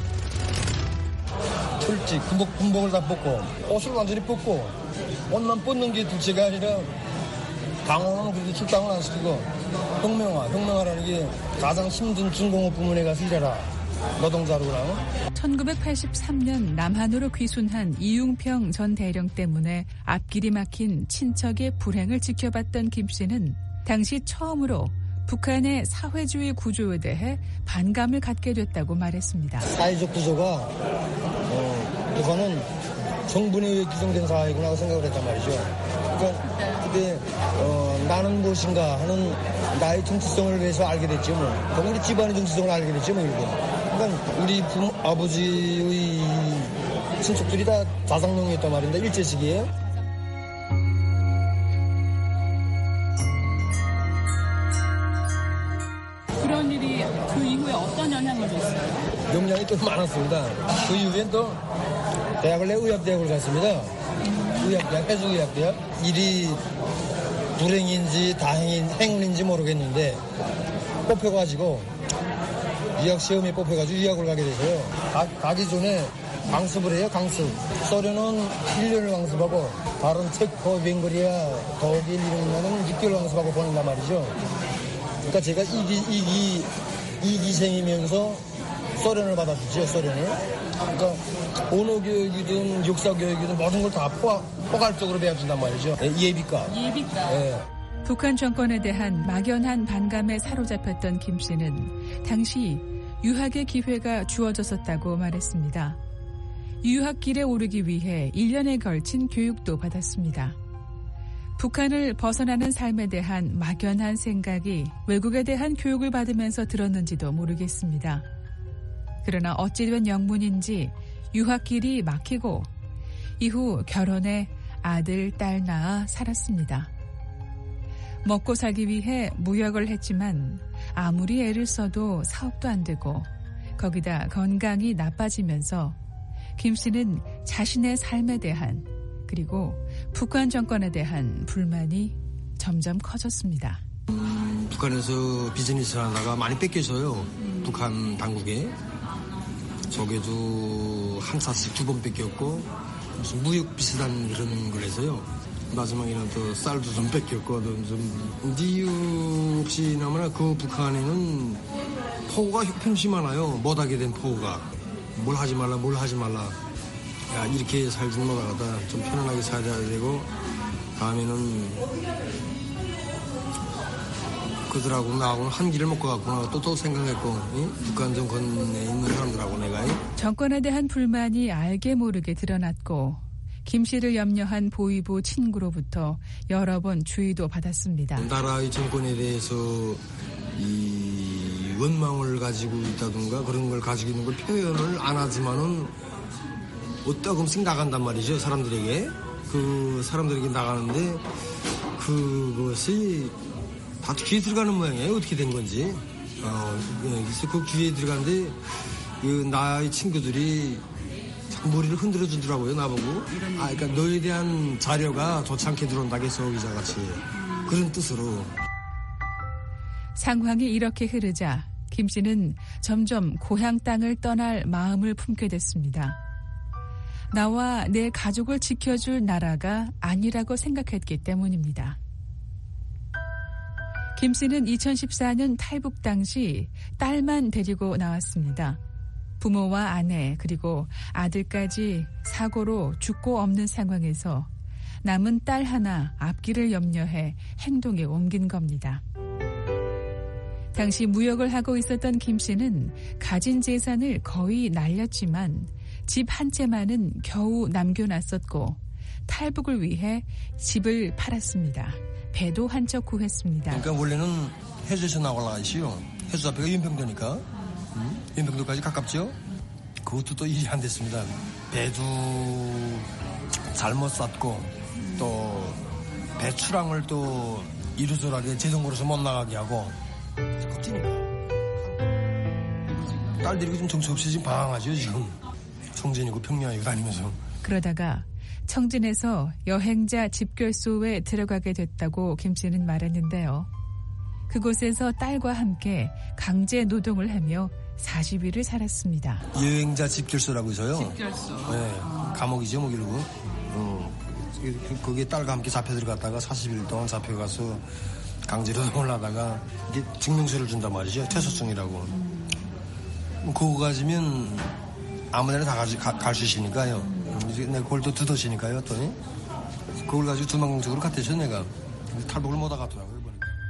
풀지, 군복을 다 벗고, 옷을 완전히 벗고, 옷만 벗는 게 둘째가 아니라 강호는 그렇게 출당을 안 시키고, 혁명화라는 게 가장 힘든 중공업 부문에 가서 일해라. 노동자로구나. 1983년 남한으로 귀순한 이용평 전 대령 때문에 앞길이 막힌 친척의 불행을 지켜봤던 김 씨는 당시 처음으로 북한의 사회주의 구조에 대해 반감을 갖게 됐다고 말했습니다. 사회적 구조가 북한은 정부에 의해 규정된 사회구나 생각을 했단 말이죠. 그러니까 그때 나는 무엇인가 하는 나의 정체성을 위해서 알게 됐죠. 우리 집안의 정체성을 알게 됐죠. 그러니까 우리 아버지의 친척들이 다 자상농이었단 말인데 일제시기에. 그런 일이 그 이후에 어떤 영향을 줬어요? 영향이 또 많았습니다. 그 이후엔 또 대학을 내 의학대학을 갔습니다. 의학대학, 해수의학대학. 일이 불행인지 행운인지 모르겠는데 뽑혀가지고 유학시험에 뽑혀가지고 유학을 가게 돼서요. 가기 전에 강습을 해요. 강습. 소련은 1년을 강습하고 다른 체코, 벵거리아, 독일 이런 나라는 6개월 강습하고 보낸단 말이죠. 그러니까 제가 이기생이면서 소련을 받아주죠. 소련을. 그러니까 언어 교육이든 역사 교육이든 모든 걸 다 포괄적으로 배워준단 말이죠. 예비과. 네. 북한 정권에 대한 막연한 반감에 사로잡혔던 김 씨는 당시 유학의 기회가 주어졌었다고 말했습니다. 유학길에 오르기 위해 1년에 걸친 교육도 받았습니다. 북한을 벗어나는 삶에 대한 막연한 생각이 외국에 대한 교육을 받으면서 들었는지도 모르겠습니다. 그러나 어찌된 영문인지 유학길이 막히고 이후 결혼해 아들, 딸 낳아 살았습니다. 먹고 살기 위해 무역을 했지만 아무리 애를 써도 사업도 안 되고 거기다 건강이 나빠지면서 김 씨는 자신의 삶에 대한 그리고 북한 정권에 대한 불만이 점점 커졌습니다. 북한에서 비즈니스를 하다가 많이 뺏겨서요. 북한 당국에. 저게도 한 차씩 2번 뺏겼고 무슨 무역 비슷한 그런 걸 해서요. 마지막에는 또 쌀도 좀 뺏겼고 좀 이유 없이 나무나 그 북한에는 포고가 형편없이 많아요. 못하게 된 포고가. 뭘 하지 말라. 야, 이렇게 살지 못하다 좀 편안하게 살아야 되고 다음에는 그들하고 나하고는 한 길을 먹고 갔구나 또 생각했고 북한 정권에 있는 사람들하고 내가 정권에 대한 불만이 알게 모르게 드러났고 김 씨를 염려한 보위부 친구로부터 여러 번 주의도 받았습니다. 나라의 정권에 대해서 이 원망을 가지고 있다든가 그런 걸 가지고 있는 걸 표현을 안 하지만은 어떠금씩 나간단 말이죠. 사람들에게. 그 사람들에게 나가는데 그것이 다 귀에 들어가는 모양이에요. 어떻게 된 건지. 그래서 그 귀에 들어가는데 그 나의 친구들이 자꾸 머리를 흔들어 주더라고요. 나보고. 그러니까 너에 대한 자료가 좋지 않게 들어온다 해서 기자같이. 그런 뜻으로. 상황이 이렇게 흐르자 김 씨는 점점 고향 땅을 떠날 마음을 품게 됐습니다. 나와 내 가족을 지켜줄 나라가 아니라고 생각했기 때문입니다. 김 씨는 2014년 탈북 당시 딸만 데리고 나왔습니다. 부모와 아내 그리고 아들까지 사고로 죽고 없는 상황에서 남은 딸 하나 앞길을 염려해 행동에 옮긴 겁니다. 당시 무역을 하고 있었던 김 씨는 가진 재산을 거의 날렸지만 집 한 채만은 겨우 남겨놨었고 탈북을 위해 집을 팔았습니다. 배도 한 척 구했습니다. 그러니까 원래는 해수에서 나올라가시오. 해수 앞에가 연평도니까. 연평도까지 가깝죠. 그것도 또 일이 안 됐습니다. 배도 잘못 쌌고 또 배출항을 또 이루저루하게 제동으로서 못 나가게 하고 자꾸 뛰니까. 딸들이 좀 정신없이 지금 방황하죠 지금. 청진이고 평양이고 다니면서. 그러다가 청진에서 여행자 집결소에 들어가게 됐다고 김 씨는 말했는데요. 그곳에서 딸과 함께 강제 노동을 하며 40일을 살았습니다. 여행자 집결소라고 해서요. 집결소. 네, 감옥이죠 뭐 결국. 거기에 딸과 함께 잡혀 들어갔다가 40일 동안 잡혀가서 강제 노동을 하다가 이게 증명서를 준단 말이죠. 퇴소증이라고. 그거 가지면 아무데나 다 갈 수 있으니까요. 이제 내가 그걸 또 두더시니까요. 또 그걸 가지고 두망공적으로 갔대죠 내가. 탈북을 못 하겠더라고요.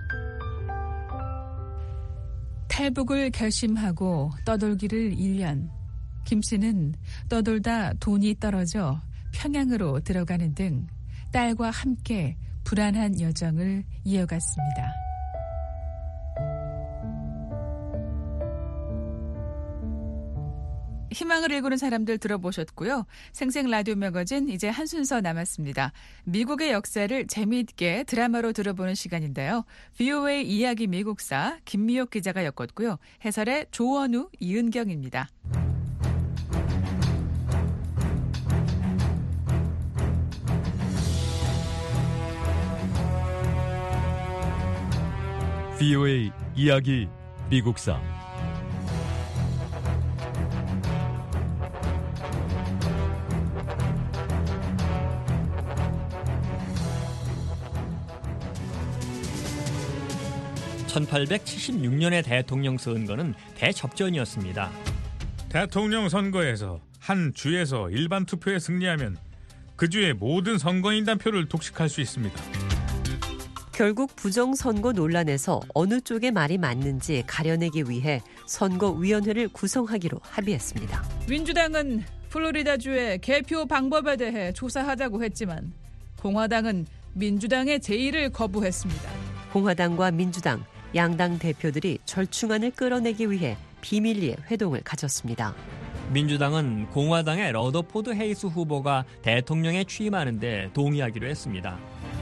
탈북을 결심하고 떠돌기를 1년. 김 씨는 떠돌다 돈이 떨어져 평양으로 들어가는 등 딸과 함께 불안한 여정을 이어갔습니다. 희망을 일구는 사람들 들어보셨고요. 생생 라디오 매거진 이제 한 순서 남았습니다. 미국의 역사를 재미있게 드라마로 들어보는 시간인데요. VOA 이야기 미국사 김미옥 기자가 엮었고요. 해설의 조원우, 이은경입니다. VOA 이야기 미국사 (1876년의) 대통령 선거는 대접전이었습니다. 대통령 선거에서 한 주에서 일반 투표에 승리하면 그 주의 모든 선거인단 표를 독식할 수 있습니다. 결국 부정선거 논란에서 어느 쪽의 말이 맞는지 가려내기 위해 선거위원회를 구성하기로 합의했습니다. 민주당은 플로리다주의 개표 방법에 대해 조사하자고 했지만 공화당은 민주당의 제의를 거부했습니다. 공화당과 민주당, 양당 대표들이 절충안을 끌어내기 위해 비밀리에 회동을 가졌습니다. 민주당은 공화당의 러더포드 헤이스 후보가 대통령에 취임하는 데 동의하기로 했습니다.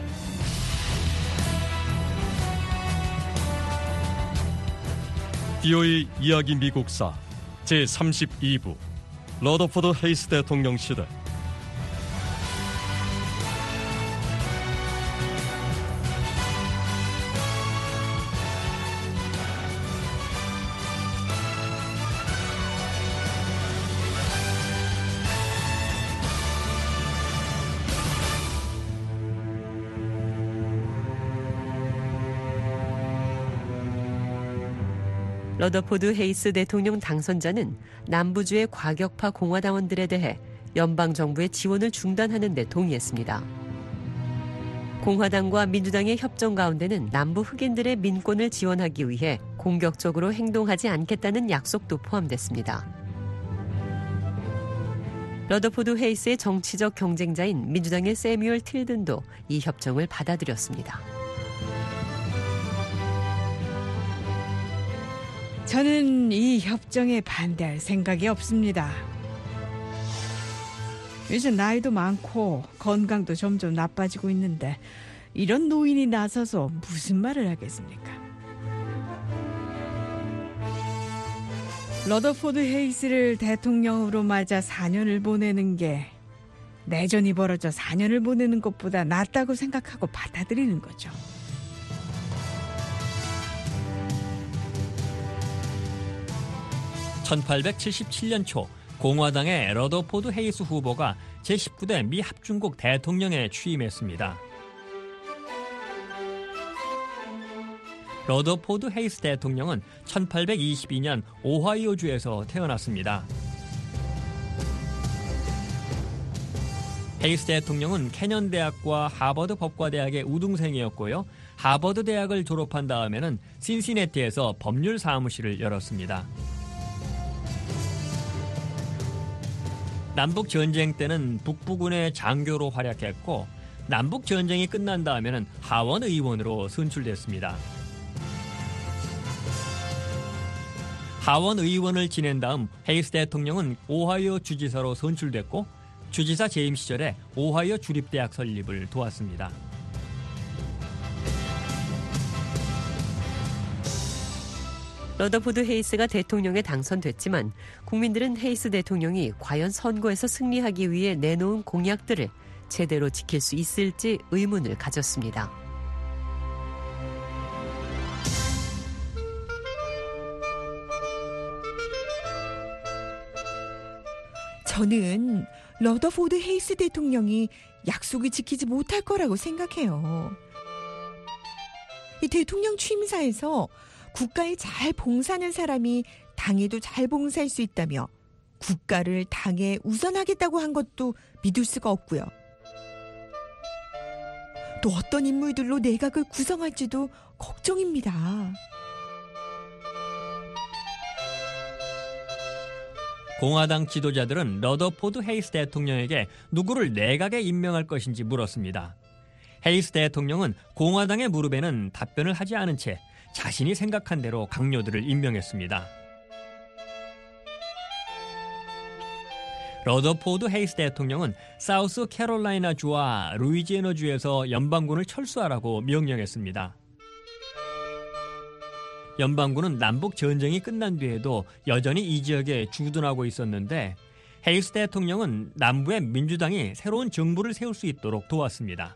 VOA 이야기 미국사 제32부 러더포드 헤이스 대통령 시대. 러더포드 헤이스 대통령 당선자는 남부주의 과격파 공화당원들에 대해 연방정부의 지원을 중단하는 데 동의했습니다. 공화당과 민주당의 협정 가운데는 남부 흑인들의 민권을 지원하기 위해 공격적으로 행동하지 않겠다는 약속도 포함됐습니다. 러더포드 헤이스의 정치적 경쟁자인 민주당의 세뮤얼 틸든도 이 협정을 받아들였습니다. 저는 이 협정에 반대할 생각이 없습니다. 이제 나이도 많고 건강도 점점 나빠지고 있는데 이런 노인이 나서서 무슨 말을 하겠습니까? 러더포드 헤이스를 대통령으로 맞아 4년을 보내는 게 내전이 벌어져 4년을 보내는 것보다 낫다고 생각하고 받아들이는 거죠. (1877년) 초 공화당의 러더포드 헤이스 후보가 제19대 미 합중국 대통령에 취임했습니다. 러더포드 헤이스 대통령은 1822년 오하이오주에서 태어났습니다. 헤이스 대통령은 캐년 대학과 하버드 법과대학의 우등생이었고요. 하버드 대학을 졸업한 다음에는 신시내티에서 법률 사무실을 열었습니다. 남북전쟁 때는 북부군의 장교로 활약했고 남북전쟁이 끝난 다음에는 하원 의원으로 선출됐습니다. 하원 의원을 지낸 다음 헤이스 대통령은 오하이오 주지사로 선출됐고 주지사 재임 시절에 오하이오 주립대학 설립을 도왔습니다. 러더포드 헤이스가 대통령에 당선됐지만 국민들은 헤이스 대통령이 과연 선거에서 승리하기 위해 내놓은 공약들을 제대로 지킬 수 있을지 의문을 가졌습니다. 저는 러더포드 헤이스 대통령이 약속을 지키지 못할 거라고 생각해요. 이 대통령 취임사에서 국가에 잘 봉사하는 사람이 당에도 잘 봉사할 수 있다며 국가를 당에 우선하겠다고 한 것도 믿을 수가 없고요. 또 어떤 인물들로 내각을 구성할지도 걱정입니다. 공화당 지도자들은 러더포드 헤이스 대통령에게 누구를 내각에 임명할 것인지 물었습니다. 헤이스 대통령은 공화당의 물음에는 답변을 하지 않은 채 자신이 생각한 대로 강요들을 임명했습니다. 러더포드 헤이스 대통령은 사우스 캐롤라이나주와 루이지애나주에서 연방군을 철수하라고 명령했습니다. 연방군은 남북 전쟁이 끝난 뒤에도 여전히 이 지역에 주둔하고 있었는데 헤이스 대통령은 남부의 민주당이 새로운 정부를 세울 수 있도록 도왔습니다.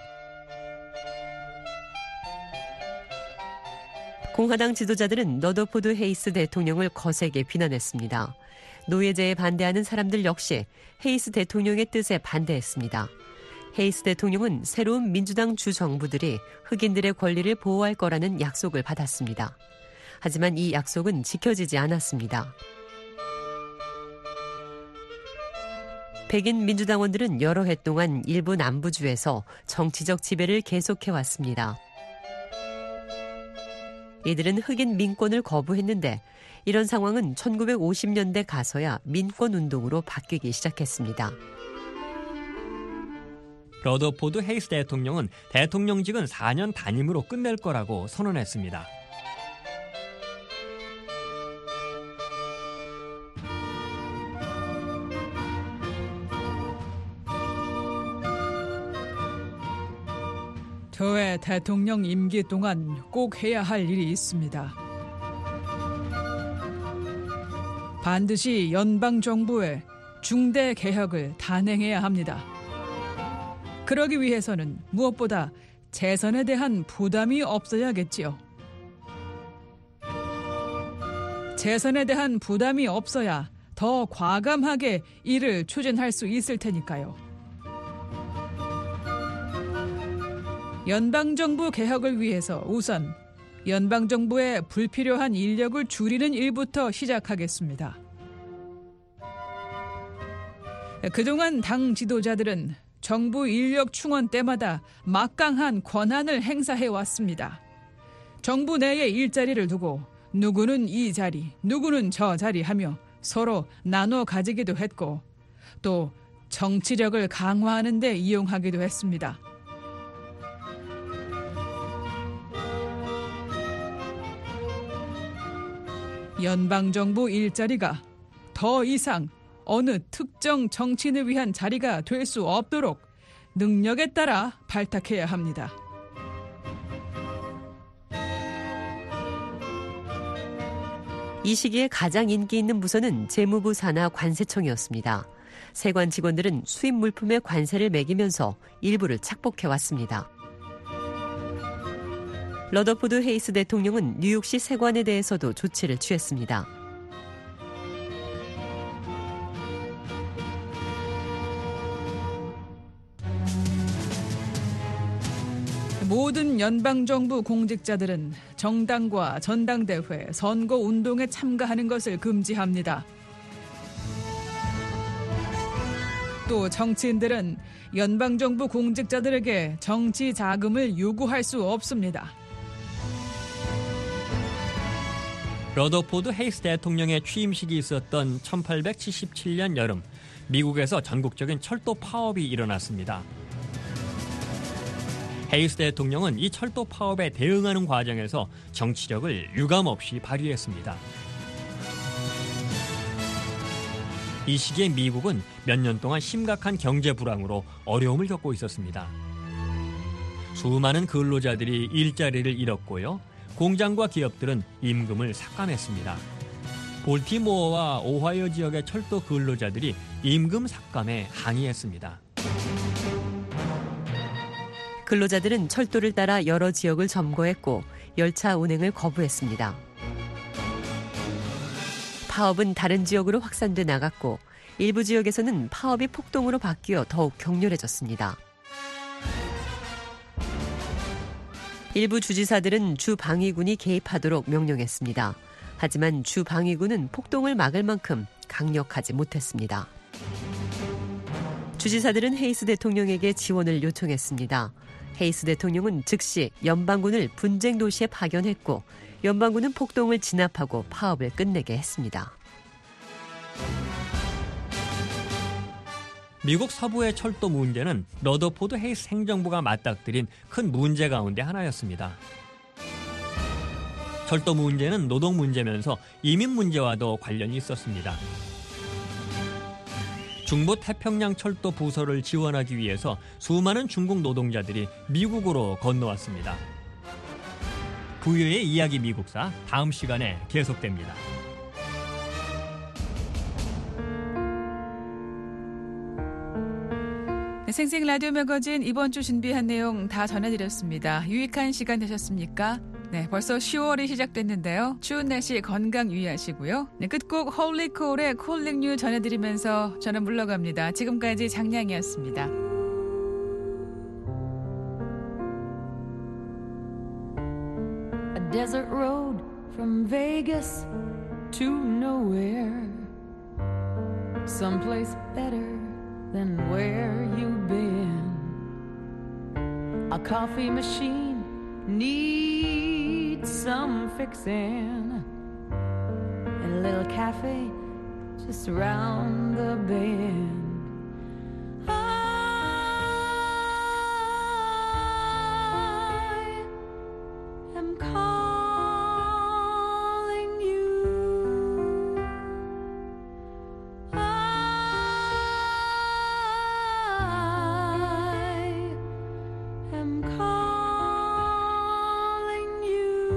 공화당 지도자들은 러더포드 헤이스 대통령을 거세게 비난했습니다. 노예제에 반대하는 사람들 역시 헤이스 대통령의 뜻에 반대했습니다. 헤이스 대통령은 새로운 민주당 주정부들이 흑인들의 권리를 보호할 거라는 약속을 받았습니다. 하지만 이 약속은 지켜지지 않았습니다. 백인 민주당원들은 여러 해 동안 일부 남부주에서 정치적 지배를 계속해왔습니다. 이들은 흑인 민권을 거부했는데 이런 상황은 1950년대 가서야 민권운동으로 바뀌기 시작했습니다. 러더포드 헤이스 대통령은 대통령직은 4년 단임으로 끝낼 거라고 선언했습니다. 저의 대통령 임기 동안 꼭 해야 할 일이 있습니다. 반드시 연방정부의 중대 개혁을 단행해야 합니다. 그러기 위해서는 무엇보다 재선에 대한 부담이 없어야겠지요. 재선에 대한 부담이 없어야 더 과감하게 일을 추진할 수 있을 테니까요. 연방정부 개혁을 위해서 우선 연방정부의 불필요한 인력을 줄이는 일부터 시작하겠습니다. 그동안 당 지도자들은 정부 인력 충원 때마다 막강한 권한을 행사해왔습니다. 정부 내의 일자리를 두고 누구는 이 자리, 누구는 저 자리 하며 서로 나눠 가지기도 했고 또 정치력을 강화하는 데 이용하기도 했습니다. 연방정부 일자리가 더 이상 어느 특정 정치인을 위한 자리가 될 수 없도록 능력에 따라 발탁해야 합니다. 이 시기에 가장 인기 있는 부서는 재무부 산하 관세청이었습니다. 세관 직원들은 수입 물품에 관세를 매기면서 일부를 착복해왔습니다. 러더포드 헤이스 대통령은 뉴욕시 세관에 대해서도 조치를 취했습니다. 모든 연방정부 공직자들은 정당과 전당대회, 선거운동에 참가하는 것을 금지합니다. 또 정치인들은 연방정부 공직자들에게 정치 자금을 요구할 수 없습니다. 러더포드 헤이스 대통령의 취임식이 있었던 1877년 여름, 미국에서 전국적인 철도 파업이 일어났습니다. 헤이스 대통령은 이 철도 파업에 대응하는 과정에서 정치력을 유감없이 발휘했습니다. 이 시기에 미국은 몇 년 동안 심각한 경제 불황으로 어려움을 겪고 있었습니다. 수많은 근로자들이 일자리를 잃었고요. 공장과 기업들은 임금을 삭감했습니다. 볼티모어와 오하이오 지역의 철도 근로자들이 임금 삭감에 항의했습니다. 근로자들은 철도를 따라 여러 지역을 점거했고 열차 운행을 거부했습니다. 파업은 다른 지역으로 확산돼 나갔고 일부 지역에서는 파업이 폭동으로 바뀌어 더욱 격렬해졌습니다. 일부 주지사들은 주 방위군이 개입하도록 명령했습니다. 하지만 주 방위군은 폭동을 막을 만큼 강력하지 못했습니다. 주지사들은 헤이스 대통령에게 지원을 요청했습니다. 헤이스 대통령은 즉시 연방군을 분쟁 도시에 파견했고 연방군은 폭동을 진압하고 파업을 끝내게 했습니다. 미국 서부의 철도 문제는 러더포드 헤이스 행정부가 맞닥뜨린 큰 문제 가운데 하나였습니다. 철도 문제는 노동 문제면서 이민 문제와도 관련이 있었습니다. 중부 태평양 철도 부설을 지원하기 위해서 수많은 중국 노동자들이 미국으로 건너왔습니다. 부유의 이야기 미국사 다음 시간에 계속됩니다. 생생 라디오 매거진 이번 주 준비한 내용 다 전해드렸습니다. 유익한 시간 되셨습니까? 네, 벌써 10월이 시작됐는데요. 추운 날씨 건강 유의하시고요. 네, 끝곡 홀리콜의 콜링 유 전해드리면서 저는 물러갑니다. 지금까지 장량이었습니다. A desert road from Vegas to nowhere, someplace better than where you've been. A coffee machine needs some fixing, and a little cafe just around the bend. I am calling you. I am calling you.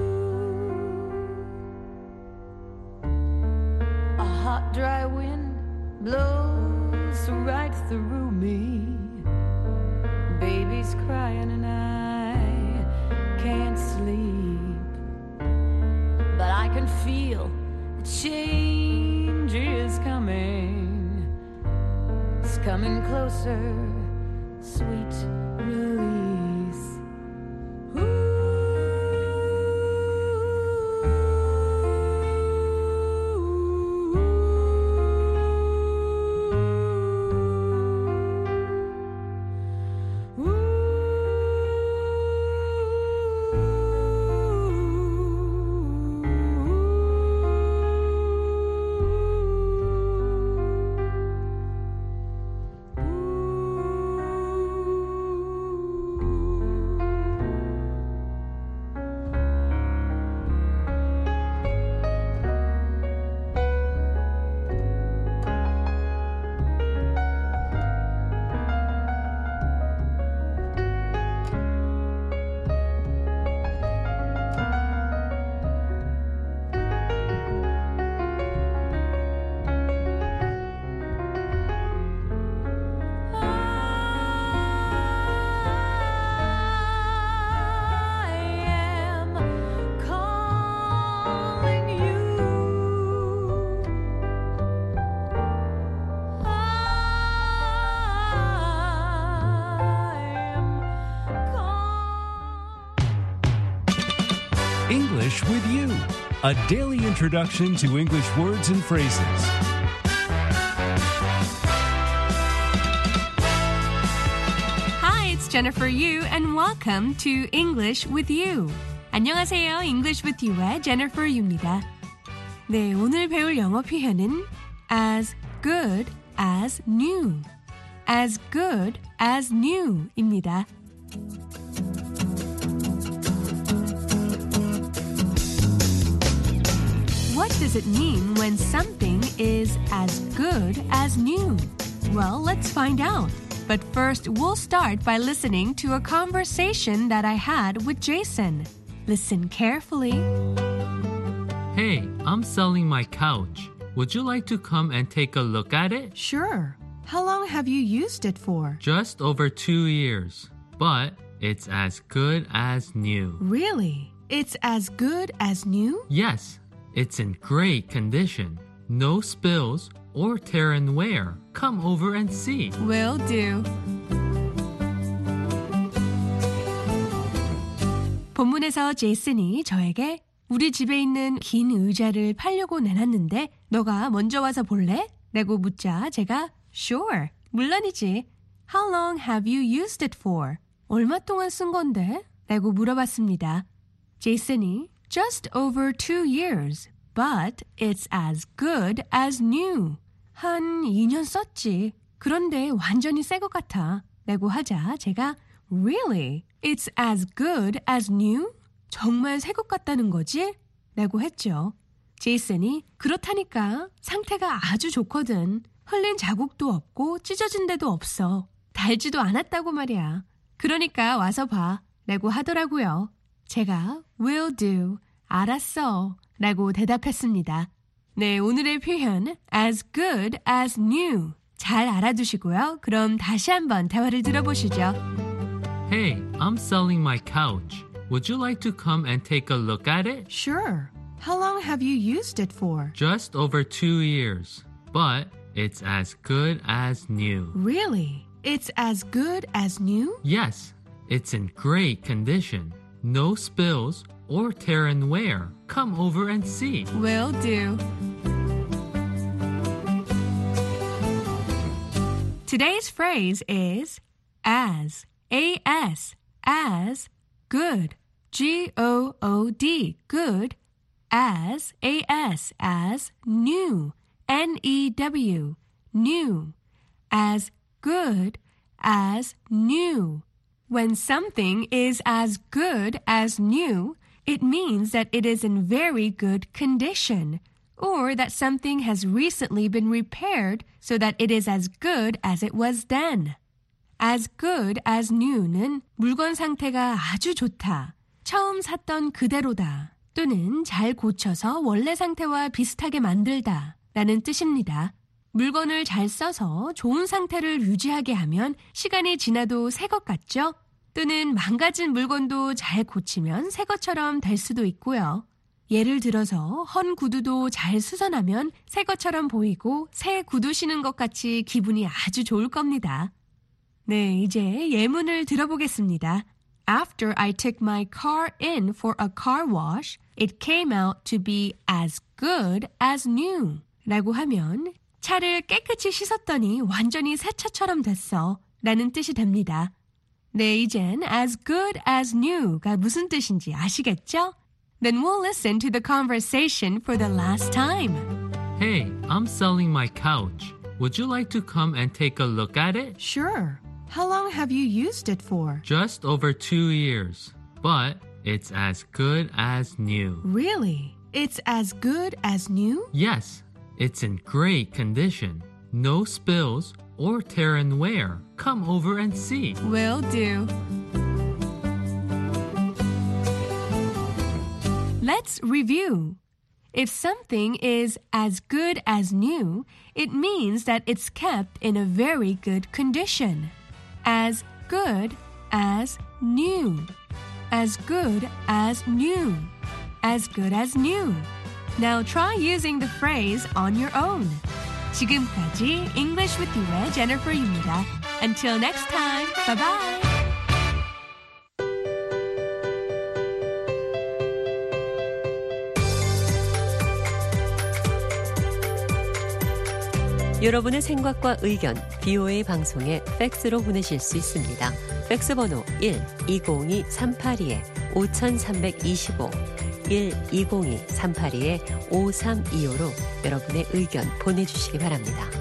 A hot, dry wind blows right through me. Baby's crying and I can't sleep, but I can feel the change is coming. It's coming closer, sweet release. English with You, a daily introduction to English words and phrases. Hi, it's Jennifer Yu and welcome to English with You. 안녕하세요. English with You의 Jennifer Yu입니다. 네, 오늘 배울 영어 표현은 as good as new. as good as new입니다. What does it mean when something is as good as new? Well, let's find out. But first, we'll start by listening to a conversation that I had with Jason. Listen carefully. Hey, I'm selling my couch. Would you like to come and take a look at it? Sure. How long have you used it for? Just over 2 years. But it's as good as new. Really? It's as good as new? Yes. It's in great condition. No spills or tear and wear. Come over and see. Will do. 본문에서 제이슨이 저에게 우리 집에 있는 긴 의자를 팔려고 내놨는데 너가 먼저 와서 볼래? 라고 묻자 제가 Sure, 물론이지. How long have you used it for? 얼마 동안 쓴 건데? 라고 물어봤습니다. 제이슨이 Just over 2 years, but it's as good as new. 한 2년 썼지. 그런데 완전히 새 것 같아. 라고 하자 제가 Really? It's as good as new? 정말 새 것 같다는 거지? 라고 했죠. 제이슨이 그렇다니까 상태가 아주 좋거든. 흘린 자국도 없고 찢어진 데도 없어. 달지도 않았다고 말이야. 그러니까 와서 봐 라고 하더라고요. 제가 will do, 알았어 라고 대답했습니다. 네, 오늘의 표현 as good as new 잘 알아두시고요. 그럼 다시 한번 대화를 들어보시죠. Hey, I'm selling my couch. Would you like to come and take a look at it? Sure. How long have you used it for? Just over 2 years. But it's as good as new. Really? It's as good as new? Yes, it's in great condition. No spills or tear and wear. Come over and see. Will do. Today's phrase is as, as, good, G-O-O-D, good, as, new, N-E-W, new, as good as new. When something is as good as new, it means that it is in very good condition, or that something has recently been repaired so that it is as good as it was then. As good as new는 물건 상태가 아주 좋다, 처음 샀던 그대로다, 또는 잘 고쳐서 원래 상태와 비슷하게 만들다 라는 뜻입니다. 물건을 잘 써서 좋은 상태를 유지하게 하면 시간이 지나도 새 것 같죠? 또는 망가진 물건도 잘 고치면 새 것처럼 될 수도 있고요. 예를 들어서 헌 구두도 잘 수선하면 새 것처럼 보이고 새 구두 신은 것 같이 기분이 아주 좋을 겁니다. 네, 이제 예문을 들어보겠습니다. After I took my car in for a car wash, it came out to be as good as new. 라고 하면 차를 깨끗이 씻었더니 완전히 새 차처럼 됐어. 라는 뜻이 됩니다. 네, 이젠 as good as new가 무슨 뜻인지 아시겠죠? Then we'll listen to the conversation for the last time. Hey, I'm selling my couch. Would you like to come and take a look at it? Sure. How long have you used it for? Just over 2 years. But it's as good as new. Really? It's as good as new? Yes, it's in great condition. No spills or tear and wear. Come over and see. Will do. Let's review. If something is as good as new, it means that it's kept in a very good condition. As good as new. As good as new. As good as new. Now try using the phrase on your own. 지금까지 English with You의 Jennifer입니다. Until next time, bye-bye. 여러분의 생각과 의견, VOA 방송에 팩스로 보내실 수 있습니다. 팩스 번호 1-202-382-5325, 1-202-382-5325로 여러분의 의견 보내주시기 바랍니다.